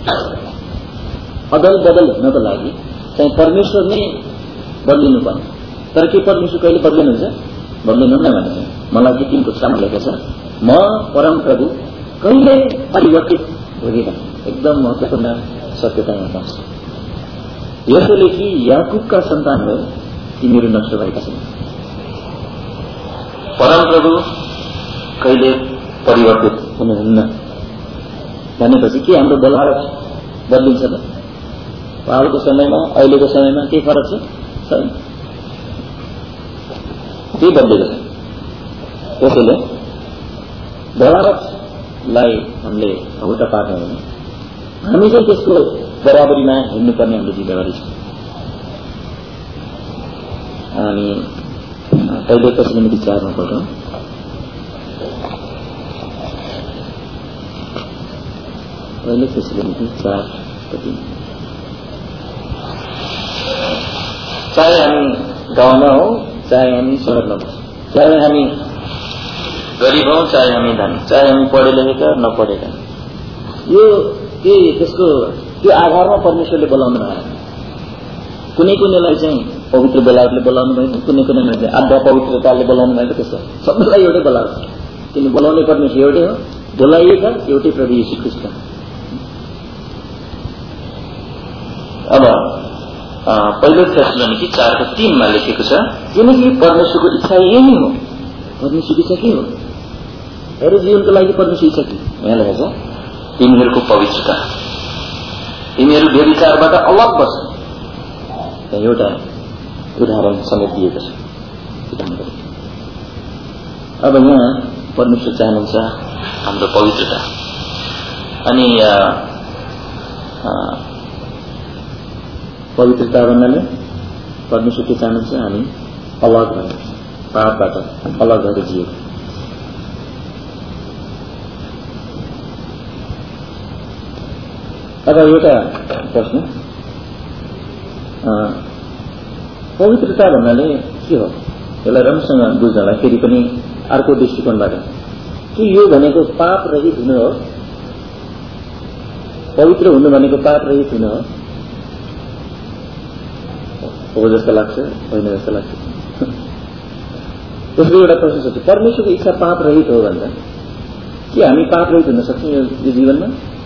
अदल बदल हुनको लागि चाहिँ परमेश्वर नै बदलिनु पर्ने। तर के परमेश्वर कहिले बदलिनुहुन्छ? बदलिनुहुन्न भने मलाई चाहिँ तीन पुस्तकमा लेखेको छ, म परम प्रभु कहिले परिवर्तित हुँदैन। एकदम महत्त्वपूर्ण सत्यता यहाँ पाउँछ। यसोले कि याकुबका सन्तानहरू तिमीहरू नष्ट भएका छन्। परम प्रभु कहिले परिवर्तित हुनुहुन्न भनेपछि के हाम्रो बोलावट बदलिन्छ त? पहाडको समयमा अहिलेको समयमा के फरक छ? छैन, के बदलेको छ? त्यसैले बोलावटलाई हामीले हौटा पार्नु होइन, हामी चाहिँ त्यसको बराबरीमा हिँड्नुपर्ने हाम्रो जिम्मेवारी छ। अनि पहिले कसैले विचारमा पढौँ। पहिले त्यसले चार कति चाहे हामी गाउँमा हौ, चाहे हामी सहरमा बस्छौँ, चाहे हामी गरिब हौ, चाहे हामी धनी, चाहे हामी पढे लेखेका नपढेका, यो के त्यसको त्यो आधारमा परमेश्वरले बोलाउनु भयो। कुनै कुनैलाई चाहिँ पवित्र बोलावटले बोलाउनु भएको, कुनै कुनैलाई चाहिँ आध्या पवित्रताले बोलाउनु भएको। त्यस्तो सबैलाई एउटै बोलावट, किन बोलाउने परमेश्वर एउटै हो, बोलाइएका एउटै प्रभु येशू ख्रीष्ट। अब पहिलो थेसलोनिकी चारको तीनमा लेखेको छ, किनकि परमेश्वरको इच्छा यही हो। परमेश्वरको इच्छा के हो? हेर जीवनको लागि परमेश्वर इच्छा के? यहाँ लेखेको छ, तिमीहरूको पवित्रता, तिमीहरू व्यभिचारबाट अलग बस्छ। एउटा उदाहरण समेत दिएको छ। अब यहाँ परमेश्वर चाहनुहुन्छ हाम्रो पवित्रता। अनि पवित्रता भन्नाले परमेश्वर के चाहनुहुन्छ? हामी अलग भएर, पापबाट अलग भएर जिएको। अब एउटा प्रश्न, पवित्रता भन्नाले के हो? यसलाई राम्रोसँग बुझ्नलाई फेरि पनि अर्को दृष्टिकोणबाट, कि यो भनेको पाप रहित हुनु हो? पवित्र हुनु भनेको पाप रहित हुनु हो? हो जस्तो लाग्छ, होइन जस्तो लाग्छ। त्यसले एउटा प्रश्न सोध्छ, परमेश्वरको इच्छा पाप रहित हो भन्दा के हामी पाप रहित हुन सक्छौँ यो जीवनमा?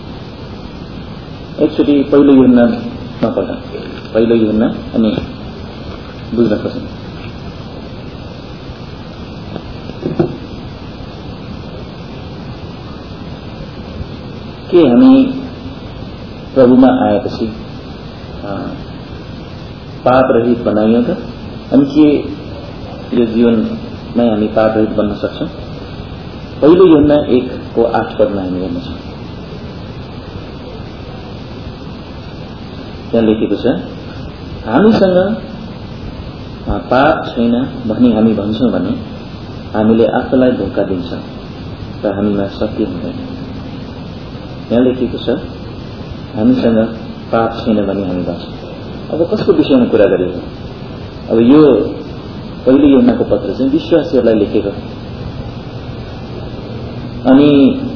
एकचोटि पहिलो युहन्नामा पढ्दा, पहिलो युहन्ना अनि बुझ्न खोज्नु। के हामी प्रभुमा आएपछि पाप रहित बनाइयो त? अनि के यो जीवनमै हामी पाप रहित बन्न सक्छौँ? पहिलो युहन्ना एक को आठ पदमा हामी हेर्नेछौँ। त्यहाँ लेखेको छ, हामीसँग पाप छैन भनी हामी भन्छौँ भने हामीले आफूलाई धोका दिन्छौँ र हामीमा सत्य हुँदैन। यहाँ लेखेको छ, हामीसँग पाप छैन भनी हामी भन्छौँ। अब कसको विषयमा कुरा गरिएको? अब यो पहिलो युहन्नाको पत्र चाहिँ विश्वासीहरूलाई लेखेको। अनि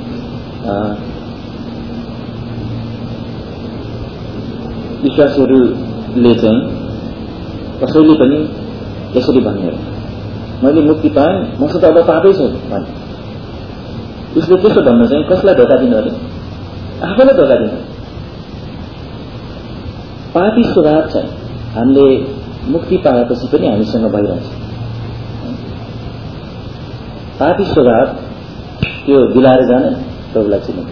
विश्वासीहरूले चाहिँ कसैले पनि यसरी भन्ने, मैले मुक्ति पाएँ, मसँग अब पापै छैन भने उसले त्यसो भन्नु चाहिँ कसलाई धोका दिनु अरे? आफैलाई धोका दिनु। पापी स्वभाव चाहिँ हामीले मुक्ति पाएपछि पनि हामीसँग भइरहन्छ। पापी स्वभाव त्यो बिलाएर जाने प्रभुलाई चिन्नुहुन्छ।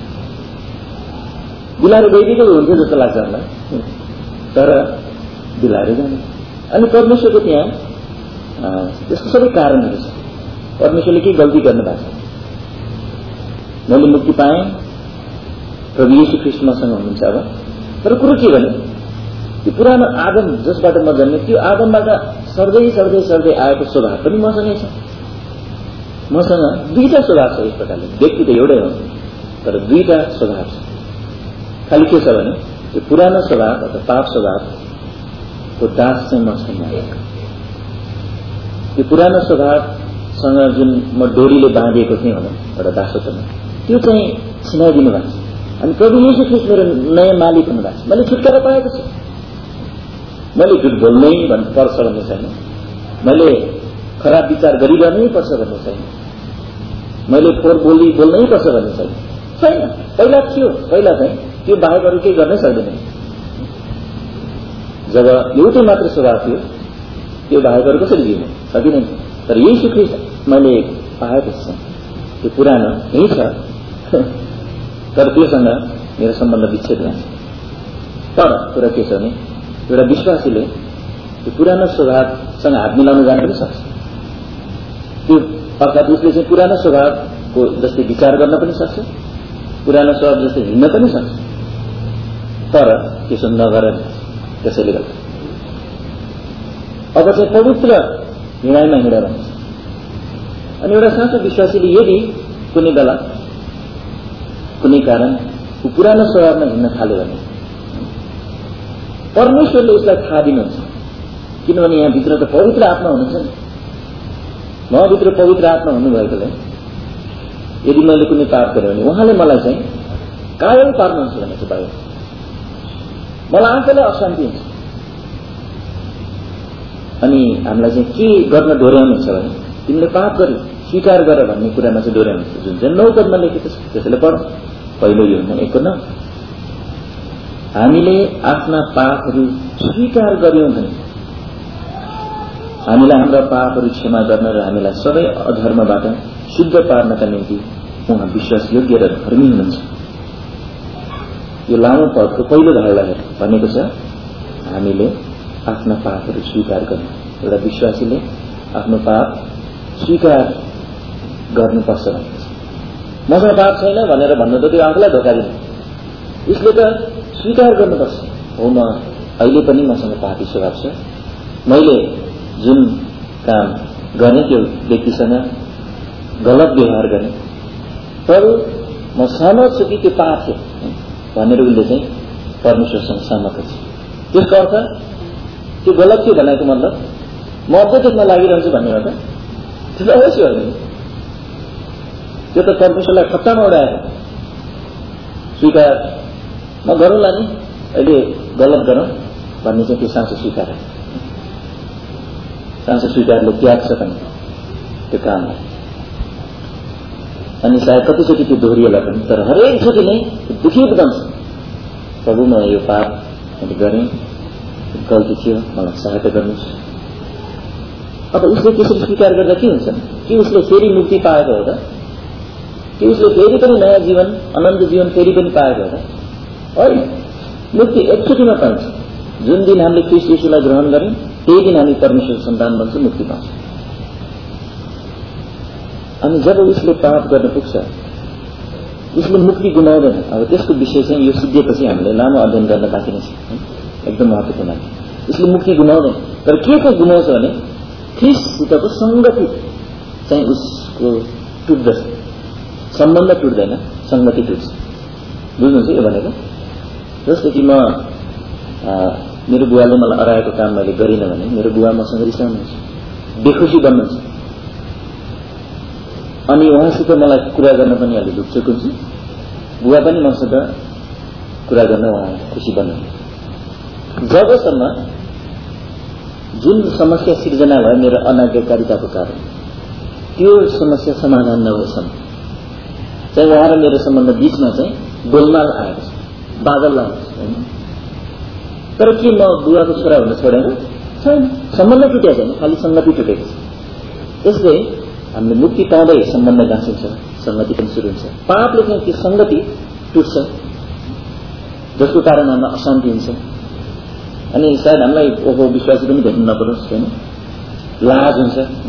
बिलाएर गइदिएको हुन्थ्यो जस्तो लाग्छ हामीलाई, तर बिलाएर जाने। अनि परमेश्वरको त्यहाँ त्यसको सबै कारणहरू छ। परमेश्वरले के गल्ती गर्नु भएको छ? मैले मुक्ति पाएँ, प्रभु येशू ख्रीष्ट मसँग हुनुहुन्छ। अब तर कुरो के भने त्यो पुरानो आदम जसबाट म जन्मे त्यो आदमबाट सर्दै सर्दै सर्दै आएको स्वभाव पनि मसँगै छ। मसँग दुईटा स्वभाव छ। एक प्रकारले व्यक्ति त एउटै हो तर दुईटा स्वभाव छ। खालि के छ भने त्यो पुरानो स्वभाव अथवा पाप स्वभावको दास चाहिँ म छैन। त्यो पुरानो स्वभावसँग जुन म डोरीले बाँधिएको थिएँ भने एउटा दासत्वमा त्यो चाहिँ छिनाइदिनु भएको छ। अनि प्रभु येशू ख्रीष्ट मेरो नयाँ मालिक हुनुभएको छ। मैले छुटकारा पाएको छु। मैले झुट बोल्नै पर्छ भन्ने छैन। मैले खराब विचार गरिरहनै पर्छ भन्ने छैन। मैले फोहोर बोली बोल्नै पर्छ भन्ने छैन छैन पहिला थियो। पहिला चाहिँ त्यो बाहेक अरू केही गर्नै सक्दैन। जब एउटै मात्र स्वभाव थियो त्यो बाहेक अरू कसरी जिउनु सकिँदैन। तर येशू ख्रीष्ट मैले पाएको छु। त्यो पुरानो यही छ तर त्योसँग मेरो सम्बन्ध विच्छेद भएको छ। तर कुरा के छ भने एउटा विश्वासीले त्यो पुरानो स्वभावसँग हात मिलाउन जान पनि सक्छ। त्यो अर्थात् उसले चाहिँ पुरानो स्वभावको जस्तै विचार गर्न पनि सक्छ, पुरानो स्वभाव जस्तै हिँड्न पनि सक्छ। तर त्यसो नगरेर त्यसैले गर्दा अब चाहिँ पवित्र हिँडाइमा हिँडेर हुन्छ। अनि एउटा साँचो विश्वासीले यदि कुनै बेला कुनै कारण पुरानो स्वभावमा हिँड्न थाल्यो भने परमेश्वरले उसलाई थाहा दिनुहुन्छ। किनभने यहाँ भित्र त पवित्र आत्मा हुनुहुन्छ नि। मभित्र पवित्र आत्मा हुनुभएकोले यदि मैले कुनै पाप गरेँ भने उहाँले मलाई चाहिँ कायल पार्नुहुन्छ भनेको बाहिर मलाई आफैलाई अशान्ति हुन्छ। अनि हामीलाई चाहिँ के गर्न डोर्याउनुहुन्छ भने तिमीले पाप गर्यो स्वीकार गर भन्ने कुरामा चाहिँ डोर्याउनुहुन्छ। जुन चाहिँ नौ पदमा लेखेको छ त्यसैले पढ। पहिलो यो एकको नौ हामीले आफ्ना पापहरू स्वीकार गर्यौं भने हामीलाई हाम्रा पापहरू क्षमा गर्न र हामीलाई सबै अधर्मबाट शुद्ध पार्नका निम्ति उहाँ विश्वासयोग्य र धर्मी हुनुहुन्छ। यो लामो पदको पहिलो भागलाई भनेको छ हामीले आफ्ना पापहरू स्वीकार गर्नु। एउटा विश्वासीले आफ्नो पाप स्वीकार गर्नुपर्छ भनेको छ। मसँग पाप छैन भनेर भन्नु त त्यो आफूलाई धोका दिनु। उसले त स्वीकार गर्नुपर्छ। हो म अहिले पनि मसँग पापी स्वभाव छ। मैले जुन काम गर्ने त्यो व्यक्तिसँग गलत व्यवहार गर्ने तर म सहमत छु कि त्यो पाप थियो भनेर उसले चाहिँ परमेश्वरसँग सहमत छ। त्यसको अर्थ त्यो गलत थियो भनेको मतलब म अझै त्यसमा लागिरहन्छु भन्ने हो त? त्यो त अवश्य होइन। त्यो त परमेश्वरलाई खत्तामा उडाएर स्वीकार म गरौँला नि अहिले गलत गरौँ भन्ने चाहिँ त्यो साँचो स्वीकार हो। साँचो स्वीकारले त्याग्छ पनि त्यो कामलाई। अनि सायद कतिचोटि त्यो दोहोरिएला पनि तर हरेकचोटि नै दुखित बन्छ। प्रभु म यो पाप मैले गरेँ गल्ती थियो मलाई सहायता गर्नुहोस्। अब उसले त्यसरी स्वीकार गर्दा के हुन्छ कि उसले फेरि मुक्ति पाएको हो त? कि उसले फेरि पनि नयाँ जीवन अनन्त जीवन फेरि पनि पाएको हो त? होइन। मुक्ति एकचोटिमा पाइन्छ। जुन दिन हामीले ख्रीष्ट येशूलाई ग्रहण गर्यौं त्यही दिन हामी परमेश्वर सन्तान बन्छौँ, मुक्ति पाउँछौँ। अनि जब उसले पाप गर्न पुग्छ उसले मुक्ति गुमाउँदैन। अब त्यसको विषय चाहिँ यो सिद्धिएपछि हामीले लामो अध्ययन गर्न बाँकी नै छ। एकदम महत्त्वपूर्ण। उसले मुक्ति गुमाउँदैन तर के को गुमाउँछ भने ख्रीष्टसितको संगति चाहिँ उसको टुट्दछ। सम्बन्ध टुट्दैन, संगति टुट्छ। बुझ्नुहुन्छ यो भनेको? जस्तो कि म मेरो बुवाले मलाई अराएको काम मैले गरिनँ भने मेरो बुवा मसँग रिसाउनुहुन्छ, बेखुसी बन्नुहुन्छ। अनि उहाँसित मलाई कुरा गर्न पनि अलि ढुकछुक हुन्छ। बुवा पनि मसँग कुरा गर्न उहाँ खुसी बन्नुहुन्छ। जबसम्म जुन समस्या सिर्जना भयो मेरो अनाज्ञाकारिताको कारण त्यो समस्या समाधान नभएसम्म चाहिँ उहाँ र मेरो सम्बन्ध बीचमा चाहिँ गोलमाल आएको छ, बादल लागेको छ। तर के म बुवाको छोरा हुन छोडेर छैन, सम्बन्ध टुटेको छैन, खालि संगति टुटेको छ। त्यसले हामीले मुक्ति पाउँदै सम्बन्ध गाँसिन्छ, संगति पनि सुरु हुन्छ। पापले चाहिँ त्यो संगति टुट्छ जसको कारण हामीलाई अशान्ति हुन्छ। अनि सायद हामीलाई ओहो विश्वासी पनि भेट्नु नपरोस्, होइन, लाज हुन्छ।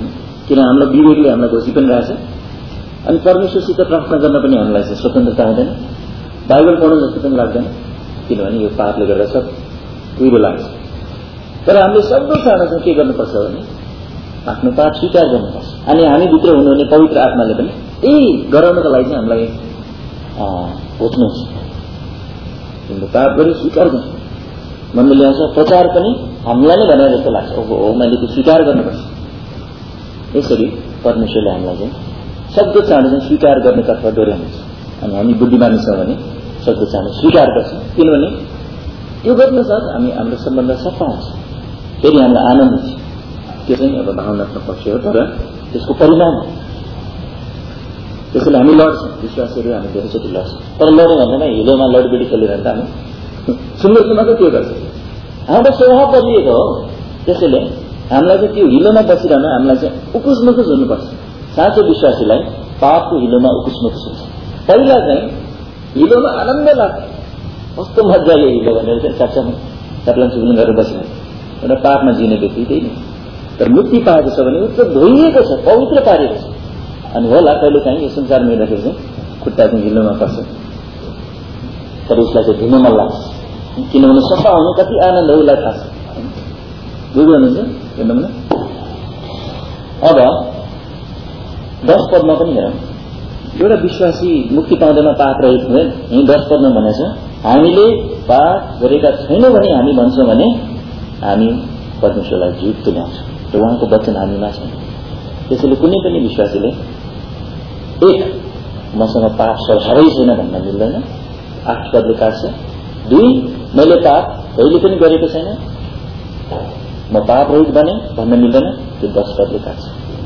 किन हामीलाई विवेकले हामीलाई घोषी पनि रहेछ। अनि परमेश्वरसित प्रार्थना गर्न पनि हामीलाई चाहिँ स्वतन्त्रता हुँदैन, बाइबल पढ्नु जस्तो पनि लाग्दैन, किनभने यो पापले गर्दा सब कुहिरो लाग्छ। तर हामीले सक्दो चाँडो चाहिँ के गर्नुपर्छ भने आफ्नो पाप स्वीकार गर्नुपर्छ। अनि हामीभित्र हुनुहुने पवित्र आत्माले पनि यही गराउनको लागि चाहिँ हामीलाई भोज्नुहुन्छ। तिम्रो पाप गरी स्वीकार गर्नु मनले ल्याउँछ। प्रचार पनि हामीलाई नै भनेर जस्तो लाग्छ, ओहो मैले त्यो स्वीकार गर्नुपर्छ। यसरी परमेश्वरले हामीलाई चाहिँ सक्दो चाँडो चाहिँ स्वीकार गर्नेतर्फ डोर्याउनुहुन्छ। अनि हामी बुद्धिमानी छौँ भने सक्दो चाँडो स्वीकार गर्छौँ, किनभने यो गर्न साथ हामी हाम्रो सम्बन्ध सफा हुन्छ, फेरि हामीलाई आनन्द हुन्छ। त्यो चाहिँ अब भावनात्मक पक्ष हो, तर त्यसको परिणाम हो। त्यसैले हामी लड्छौँ, विश्वासहरू हामी धेरैचोटि लड्छौँ। तर लड्यो भन्दैमा हिलोमा लडबिडी चलिरहन्छ हामी सुन्दर सुन्दा चाहिँ त्यो गर्छ। हाम्रो स्वभाव बदलिएको हो। त्यसैले हामीलाई चाहिँ त्यो हिलोमा बसिरहन हामीलाई चाहिँ उकुस मुकुस हुनुपर्छ। साँचो विश्वासीलाई पापको हिलोमा उकुस मुकुस हुन्छ। पहिला चाहिँ हिलोमा आनन्द लाग्छ, कस्तो मजा यो हिलो भनेर चाहिँ चाचामा चाप्लाङ चुप्लिङ गरेर बसिरहन्छ। एउटा पापमा जिने व्यक्ति त्यही नै। तर मुक्ति पाएको छ भने ऊ चाहिँ धोइएको छ, पवित्र पारिएको छ। अनि होला कहिले काहीँ यो संसारमा हिँड्दाखेरि चाहिँ खुट्टा चाहिँ हिलोमा पर्छ, तर उसलाई चाहिँ धुन मन लाग्छ, किनभने सफा हुनु कति आनन्द हो उसलाई थाहा छ। बुझ्नुहुन्छ हेर्नु। अब दश पदमा पनि हेरौँ। एउटा विश्वासी मुक्ति पाउँदैमा पाप रहेको हुँदैन। यहीँ दश पदमा भनेको छ, हामीले पाप गरेका छैनौँ भने हामी भन्छौँ भने हामी परमेश्वरलाई झुट तुल्याउँछौँ र उहाँको वचन हामीमा छ। त्यसैले कुनै पनि विश्वासीले एक मसँग पाप स्वभावै छैन भन्न मिल्दैन, आठ पदले काट्छ। दुई, मैले पाप कहिले पनि गरेको छैन, म पाप रहित बने भन्न मिल्दैन, त्यो दश पदले काट्छ।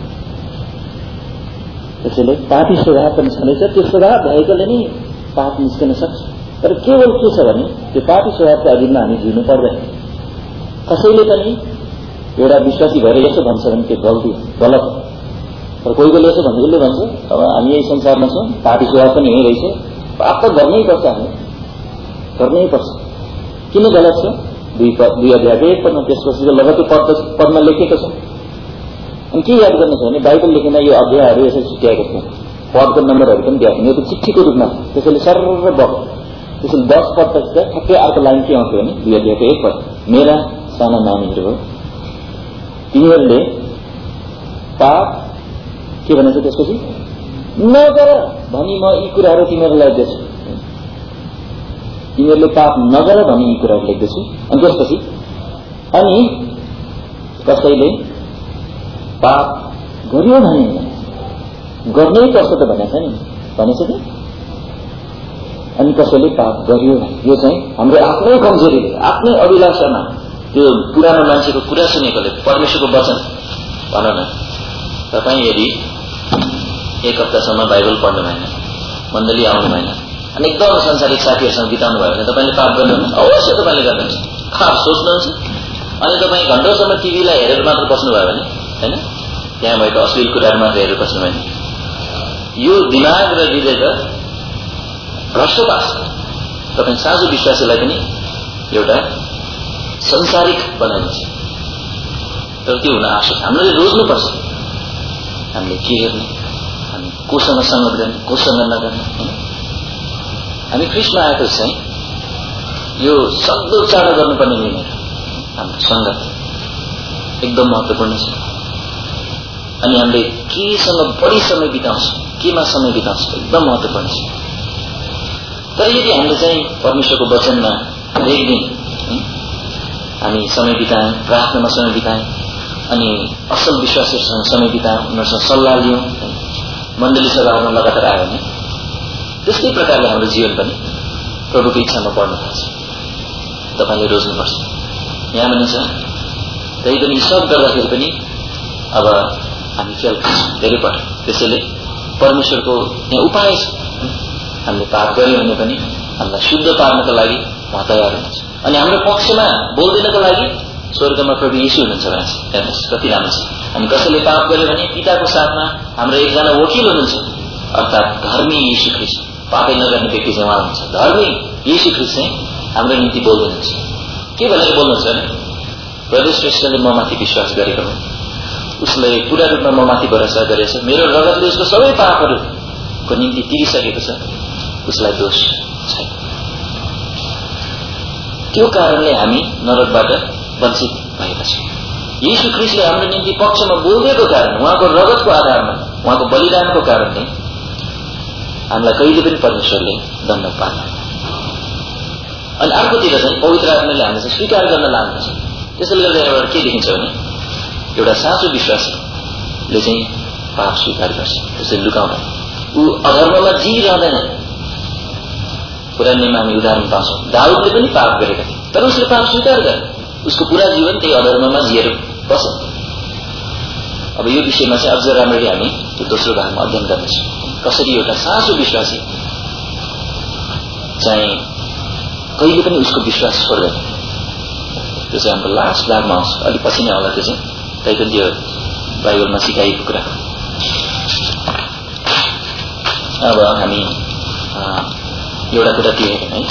त्यसैले पापी स्वभाव पनि छँदैछ, त्यो स्वभाव भएकोले नै पाप निस्कन सक्छ। तर केवल के छ भने त्यो पापी स्वभावको अधीनमा हामी जिउनु पर्दैन। कसैले पनि एउटा विश्वासी भएर यसो भन्छ भने त्यो गल्ती गलत। तर कोही कोहीले यसो भन्छ, उसले भन्छ अब हामी यही संसारमा छौँ, पापी स्वभाव पनि यही रहेछ, पाप त गर्नै पर्छ, हामी गर्नै पर्छ। किन गलत छ? दुई पद दुई अध्यायको एक पदमा त्यसपछि लगतै पद पदमा लेखेको छ। अनि के याद गर्नु छ भने बाइबल लेखेमा यो अध्यायहरू यसरी छुट्याएको छ, पदको नम्बरहरू पनि दिएको छ, यो त चिठीको रूपमा। त्यसैले सर्र बग त्यसैले दस पदपछि त ठ्याक्कै अर्को लाइन के आउँथ्यो भने दुई अध्यायको एक पद, मेरा साना नानीहरू हो, तिनीहरूले पाप के भन्छ त्यसपछि नगर भनी म यी कुराहरू तिमीहरूलाई दिन्छु। तिमीहरूले पाप नगर भनी यी कुराहरू लेख्दछु। अनि त्यसपछि अनि कसैले पाप गर्यो भने गर्नै पर्छ त भनेको छ नि, भनेछ कि। अनि कसैले पाप गर्यो भने यो चाहिँ हाम्रो आफ्नै कमजोरीले, आफ्नै अभिलाषामा, त्यो पुरानो मान्छेको कुरा सुनेकोले, परमेश्वरको वचन भन न। तपाईँ यदि एक हप्तासम्म बाइबल पढ्नु भएन, मण्डली आउनु भएन, अनि एकदम संसारिक साथीहरूसँग बिताउनु भयो भने तपाईँले पाप गर्नुहुन्छ, अवश्य तपाईँले गर्नुहुन्छ, पाप सोच्नुहुन्छ। अनि तपाईँ घण्टौसम्म टिभीलाई हेरेर मात्र बस्नुभयो भने, होइन, त्यहाँ भएको अश्लील कुराहरू मात्र हेरेर बस्नुभयो भने यो दिमाग र हृदय त भ्रष्ट पार्छ। तपाईँ साँझो विश्वासीलाई पनि एउटा संसारिक बनाउनुहुन्छ। तर त्यो हुन आवश्यक, हामीले रोज्नुपर्छ। हामीले के गर्ने, हामी कोसँग सङ्गत गर्ने, कोसँग नगर्ने। हामी ख्रिस्टमा आएको चाहिँ यो सक्दो चाँडो गर्नुपर्ने निर्णय। हाम्रो सङ्गत एकदम महत्त्वपूर्ण छ। अनि हामीले केसँग बढी समय बिताउँछौँ, केमा समय बिताउँछौँ एकदम महत्त्वपूर्ण छ। तर यदि हामीले चाहिँ परमेश्वरको वचनमा हरेक दिन हामी समय बितायौँ, प्रार्थनामा समय बितायौँ, अनि असल विश्वासहरूसँग समय बितायौँ, उनीहरूसँग सल्लाह लियौँ, मण्डली सभाहरूमा लगातार आयो भने त्यस्तै प्रकारले हाम्रो जीवन पनि प्रभुको इच्छामा बढ्न थाल्छ। तपाईँले रोज्नुपर्छ। यहाँ भनिन्छ त्यही पनि सब गर्दाखेरि पनि अब हामी फेल गर्छौँ धेरै पल्ट। त्यसैले परमेश्वरको यहाँ उपाय छ। हामीले पाप गर्यौँ भने पनि हामीलाई शुद्ध पार्नको लागि उहाँ तयार हुनुहुन्छ। अनि हाम्रो पक्षमा बोल्दिनको लागि स्वर्गमा प्रभु यीशु हुनुहुन्छ भने हेर्नुहोस् कति राम्रो छ। अनि कसैले पाप गर्यो भने पिताको साथमा हाम्रो एकजना वकिल हुनुहुन्छ, अर्थात् धर्मी यीशु ख्रीष्ट। पापै नगर्ने व्यक्ति चाहिँ उहाँ हुनुहुन्छ। धर्मी यीशु ख्रीष्ट चाहिँ हाम्रो निम्ति बोल्नुहुन्छ। के भनेर बोल्नुहुन्छ भने प्रभु श्रेष्ठले म माथि विश्वास गरेको हो, उसले पूरा रूपमा म माथि भरोसा गरेछ, मेरो रगतले उसको सबै पापहरूको निम्ति तिरिसकेको छ, उसलाई दोष छैन। त्यो कारणले हामी नरकबाट वञ्चित भएका छौँ। यीशु ख्रीष्टले हाम्रो निम्ति पक्षमा बोलिदिएको कारण, उहाँको रगतको आधारमा, उहाँको बलिदानको कारणले हामीलाई कहिले पनि परमेश्वरले दण्ड पार्न। अनि अर्कोतिर चाहिँ पवित्र आत्माले हामीलाई चाहिँ स्वीकार गर्न लानुपर्छ। त्यसैले गर्दा एउटा के देखिन्छ भने एउटा साँचो विश्वासीले चाहिँ पाप स्वीकार गर्छ, त्यसले लुकाउँदैन, ऊ अधर्ममा जिइरहँदैन। पुरानो नियममा हामी उदाहरण पाउँछौँ, दाउदले पनि पाप गरेका थिए तर उसले पाप स्वीकार गरे, उसको पूरा जीवन त्यही अधर्ममा जिएर बस्यो। अब यो विषयमा चाहिँ अझ राम्ररी हामी त्यो दोस्रो भागमा अध्ययन गर्नेछौँ, कसरी एउटा साँचो विश्वासी चाहिँ कहिले पनि उसको विश्वास छोड्दैन। त्यो चाहिँ हाम्रो लास्ट भागमा आउँछ, अलिक पछि नै आउला। त्यो चाहिँ तैपनि त्यो बाइबलमा सिकाइएको कुरा। अब हामी एउटा कुरा के हेरौँ है,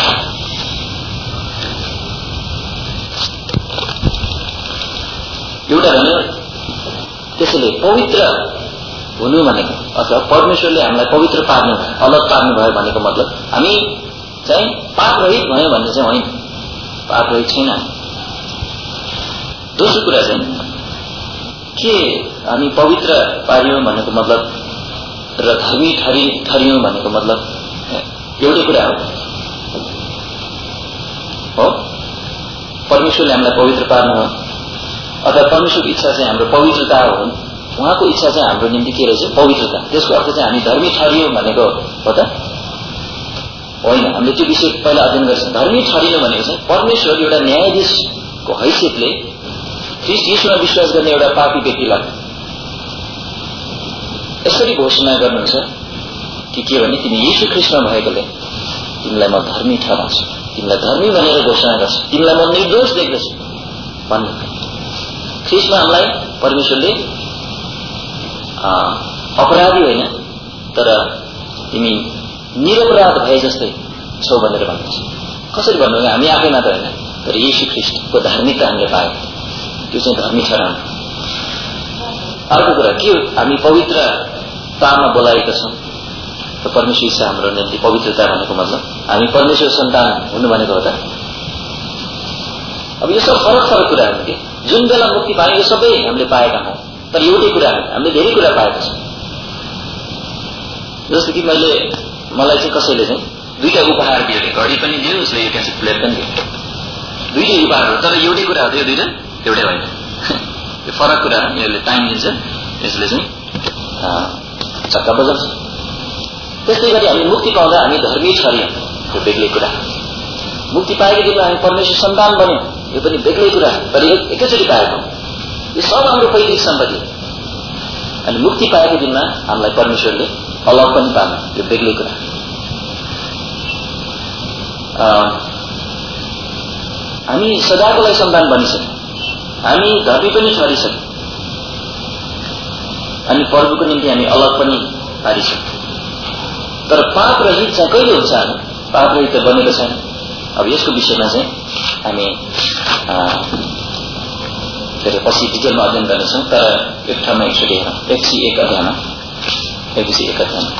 एउटा भने त्यसैले पवित्र हुनु भनेको अथवा परमेश्वरले हामीलाई पवित्र पार्नु भयो, अलग पार्नु भयो भनेको मतलब हामी चाहिँ पाप रहित भयो भन्ने चाहिँ होइन, पाप रहित छैन। दोस्रो कुरा चाहिँ के हामी पवित्र पार्यौं भनेको मतलब र धर्मी ठहरि ठहरियौं भनेको मतलब एउटै कुरा हो। परमेश्वरले हामीलाई पवित्र पार्नु हो अथवा परमेश्वरको इच्छा चाहिँ हाम्रो पवित्रता हो। उहाँको इच्छा चाहिँ हाम्रो निम्ति के रहेछ? पवित्रता। त्यसको अर्थ चाहिँ हामी धर्मी ठहरियौं भनेको हो त होइन। हामीले त्यो विषय पहिला अध्ययन गर्छौँ। धर्मी ठहरिनु भनेको चाहिँ परमेश्वर एउटा न्यायाधीशको हैसियतले ख्रीष्ट यीशुमा विश्वास गर्ने एउटा पापी व्यक्तिलाई यसरी घोषणा गर्नुहुन्छ कि के भने तिमी यीशु ख्रीष्टमा भएकोले तिमीलाई म धर्मी ठहराउँछु, तिमीलाई धर्मी भनेर घोषणा गर्छु, तिमीलाई म निर्दोष देख्दछु भन्नु। ख्रीष्टमा हामीलाई परमेश्वरले अपराधी होइन तर तिमी निरपराध भए जस्तै छौ भनेर भन्नुहुन्छ। कसरी भन्नु? हामी आफै मात्र होइन तर यीशु ख्रीष्टको धार्मिकता हामीले पायौँ, त्यो चाहिँ धर्मी ठहराउनु। अर्को कुरा के हो? हामी पवित्रतामा बोलाएका छौँ त परमेश्वर इच्छा हाम्रो निम्ति पवित्रता भनेको मतलब हामी परमेश्वर सन्तान हुनु भनेको हो त। अब यो सब फरक फरक कुराहरू के जुन बेला मुक्ति पायौँ यो सबै हामीले पाएका हौँ तर एउटै कुरा हामीले धेरै कुरा पाएका छौँ। जस्तो कि मैले मलाई चाहिँ कसैले चाहिँ दुईटा उपहार दियो, घडी पनि दियो, उसले यो क्यासेट प्लेयर पनि दियो, दुईटै उपहार हो तर एउटै कुरा हो। त्यो दुईटा एउटै होइन, यो फरक कुरा। यसले टाइम दिन्छ, यसले चाहिँ चक्का बजाउँछ। त्यस्तै गरी हामी मुक्ति पाउँदा हामी धर्मी ठहरियौँ, त्यो बेग्लै कुरा। मुक्ति पाएको दिनमा हामी परमेश्वर सन्तान बन्यौँ, यो पनि बेग्लै कुरा तर एकैचोटि पाएको। यो सब हाम्रो पैतृक सम्पत्ति। अनि मुक्ति पाएको दिनमा हामीलाई परमेश्वरले अलग पनि पार्नु, यो बेग्लै कुरा। हामी सदाको लागि सन्तान बनिसक्यौँ, हामी धर्मी पनि ठहरिसक्यौँ अनि प्रभुको निम्ति हामी अलग पनि पारिसक्यौँ। तर पाप रहित चाहिँ कहिले हुन्छ? हामी पाप रहित त बनेको छैन। अब यसको विषयमा चाहिँ हामी के अरे पछि डिटेलमा अध्ययन गर्नेछौँ। तर एक ठाउँमा एकचोटि हेरौँ, एक सी एक अध्यायमा एक सी एक अध्यायमा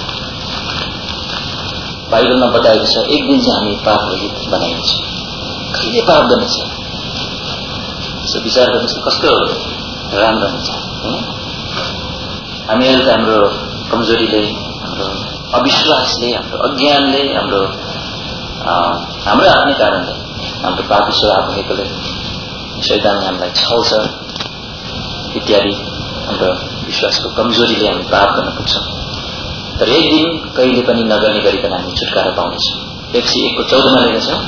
बाइबलमा बताएको छ एक दिन चाहिँ हामी पाप रहित बनाइन्छ। कहिले पाप गर्नेछ? यसो विचार गर्नुहोस् त कस्तो राम्रो हुन्छ। हामी अहिले त हाम्रो कमजोरीले, हाम्रो अविश्वासले, हाम्रो अज्ञानले, हाम्रो हाम्रो आफ्नै कारणले, हाम्रो पापी स्वभाव भएकोले शैतानले हामीलाई छाउँछ इत्यादि, हाम्रो विश्वासको कमजोरीले हामी पाप गर्न पुग्छौँ। तर एक दिन कहिले पनि नगर्ने गरिकन हामी छुटकारा पाउनेछौँ। एक सय एकको चौधमा लेखेको छ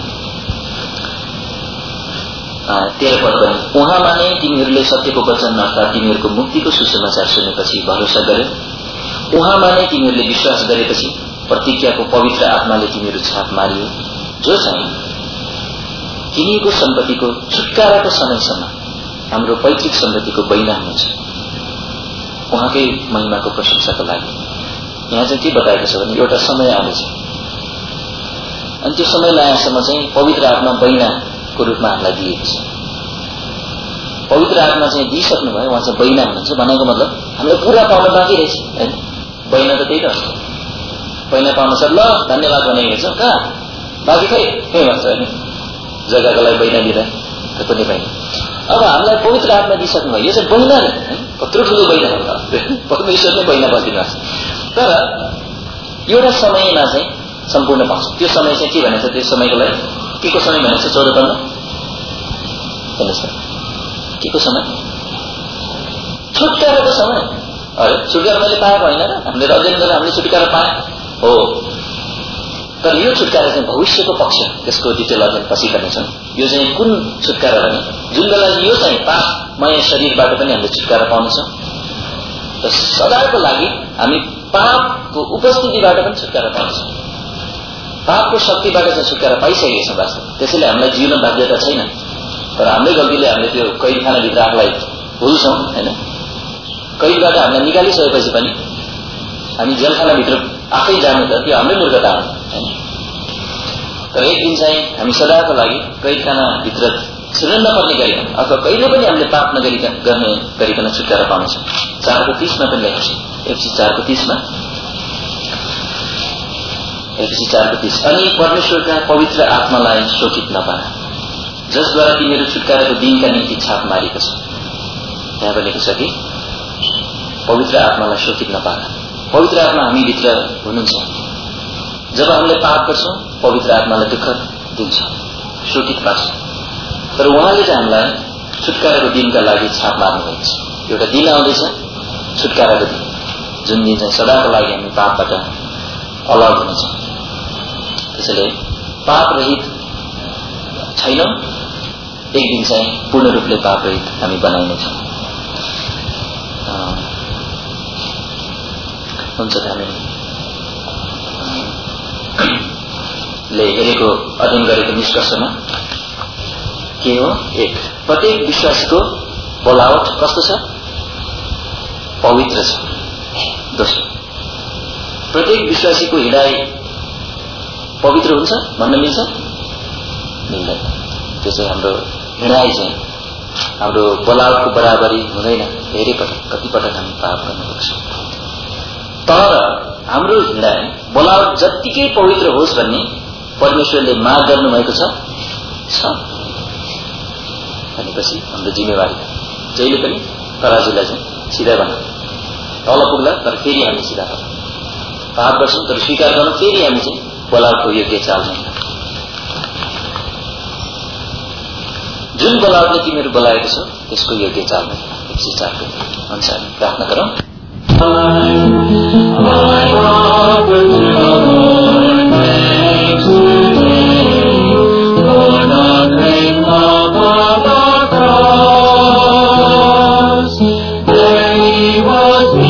तेह्र पद पनि, उहाँमा नै तिमीहरूले सत्यको वचन अर्थात् तिमीहरूको मुक्तिको सुसमाचार सुनेपछि भरोसा गर्यो, उहाँमा नै तिमीहरूले विश्वास गरेपछि प्रतिज्ञाको पवित्र आत्माले तिमीहरू छाप मारियो, जो चाहिँ तिनीको सम्पत्तिको छुटकाराको समयसम्म हाम्रो पैतृक सम्पत्तिको बलिदान हुन्छ, उहाँकै महिमाको प्रशंसाको लागि। यहाँ चाहिँ के बताएको छ भने एउटा समय आउँदैछ अनि त्यो समय नआएसम्म चाहिँ पवित्र आत्मा बलिदानको रूपमा हामीलाई दिएको छ। पवित्र आत्मा चाहिँ दिइसक्नु भयो, उहाँ चाहिँ बैना हुनुहुन्छ। भनेको मतलब हामीलाई पुरा पाउन बाँकी रहेछ होइन। बैना त त्यही त हुन्छ, बैना पाउन सक्छ। ल धन्यवाद भनेको छ कहाँ बाँकी खै कहीँ भन्छ होइन, जग्गाको लागि बैना दिँदा कुनै बैना। अब हामीलाई पवित्र आत्मा दिइसक्नु भयो, यो चाहिँ बैना नै कत्रो ठुलो बैना हो, परमेश्वर नै बैना बसिदिनुहोस्। तर एउटा समयमा चाहिँ सम्पूर्ण पाउँछ। त्यो समय चाहिँ के भनेको छ, त्यो समयको लागि के को समय भनेको छ? चौध पन्ध्र भन्नुहोस् न, के को समय? छुटकाराको समय। अरे छुटकारा मैले पाएको होइन र, हामीले अध्ययन गरेर हामीले छुटकारा पाएँ हो। तर यो छुटकारा चाहिँ भविष्यको पक्ष, त्यसको डिटेल अध्ययन पछि गर्नेछौँ। यो चाहिँ कुन छुटकारा भने जुन बेला यो चाहिँ पापमय शरीरबाट पनि हामीले छुटकारा पाउनेछौँ र सदाको लागि हामी पापको उपस्थितिबाट पनि छुटकारा पाउँछौँ। पापको शक्तिबाट चाहिँ छुटकारा पाइसकेका छौँ वास्तव। त्यसैले हामीलाई जिउन बाध्यता छैन, तर हाम्रै गल्तीले हामीले त्यो कैदखानाभित्र आफूलाई भुल्छौँ होइन। कैदबाट हामीलाई निकालिसकेपछि पनि हामी जेलखानाभित्र आफै जानु त त्यो हाम्रै मूर्खता हो होइन। तर एक दिन चाहिँ हामी सदाको लागि कैदखानाभित्र छिर्न नपर्ने गरिकन अथवा कहिले पनि हामीले पाप नगरिकन गर्ने गरिकन छुटकारा पाउँछौँ। चारको तीसमा पनि लेखेको छ, एफसी चारको तीसमा एफसी चारको तीस अनि परमेश्वरका पवित्र आत्मालाई शोकित नपार, जसद्वारा तिमीहरू छुटकाराको दिनका निम्ति छाप मारेको छ। त्यहाँ भनेको छ कि पवित्र आत्मालाई शोकित नपार। पवित्र आत्मा हामीभित्र हुनुहुन्छ। जब हामीले पाप गर्छौँ पवित्र आत्मालाई दुःख दिन्छौँ, शोकित पार्छ। तर उहाँले चाहिँ हामीलाई छुटकाराको दिनका लागि छाप मार्नुभएको छ। एउटा दिन आउँदैछ छुटकाराको दिन, जुन दिन चाहिँ सदाको लागि हामी पापबाट अलग हुनेछौँ। त्यसैले पाप रहित छैनौँ, एक दिन चाहिँ पूर्ण रूपले पाप रहित हामी बनाइनेछौँ। हुन्छ हामीले हेरेको अध्ययन गरेको निष्कर्षमा के हो? एक, प्रत्येक विश्वासीको बोलावट कस्तो छ? पवित्र छ। दोस्रो, प्रत्येक विश्वासीको हृदय पवित्र हुन्छ भन्न मिल्छ? मिल्दैन। त्यो चाहिँ हाम्रो हृदय चाहिँ हाम्रो बोलावटको बराबरी हुँदैन। धेरै पटक कतिपटक हामी पाप गर्न सक्छौँ। तर हाम्रो हृदय बोलावट जत्तिकै पवित्र होस् भन्ने परमेश्वरले माग गर्नुभएको छ। भनेपछि हाम्रो जिम्मेवारी जहिले पनि तराजुलाई चाहिँ सिधा गर्नु, तल पुग्ला तर फेरि हामी सिधा गर्छौँ। पाप गर्छौँ तर स्वीकार गर्नु, फेरि हामी चाहिँ बोलावटको योग्य चाल्छौँ। जुन बोलावटले तिमीहरू बोलाएको छ त्यसको योग्य चाल्नु। एकसय चारको हुन्छ। प्रार्थना गरौँ। There he was.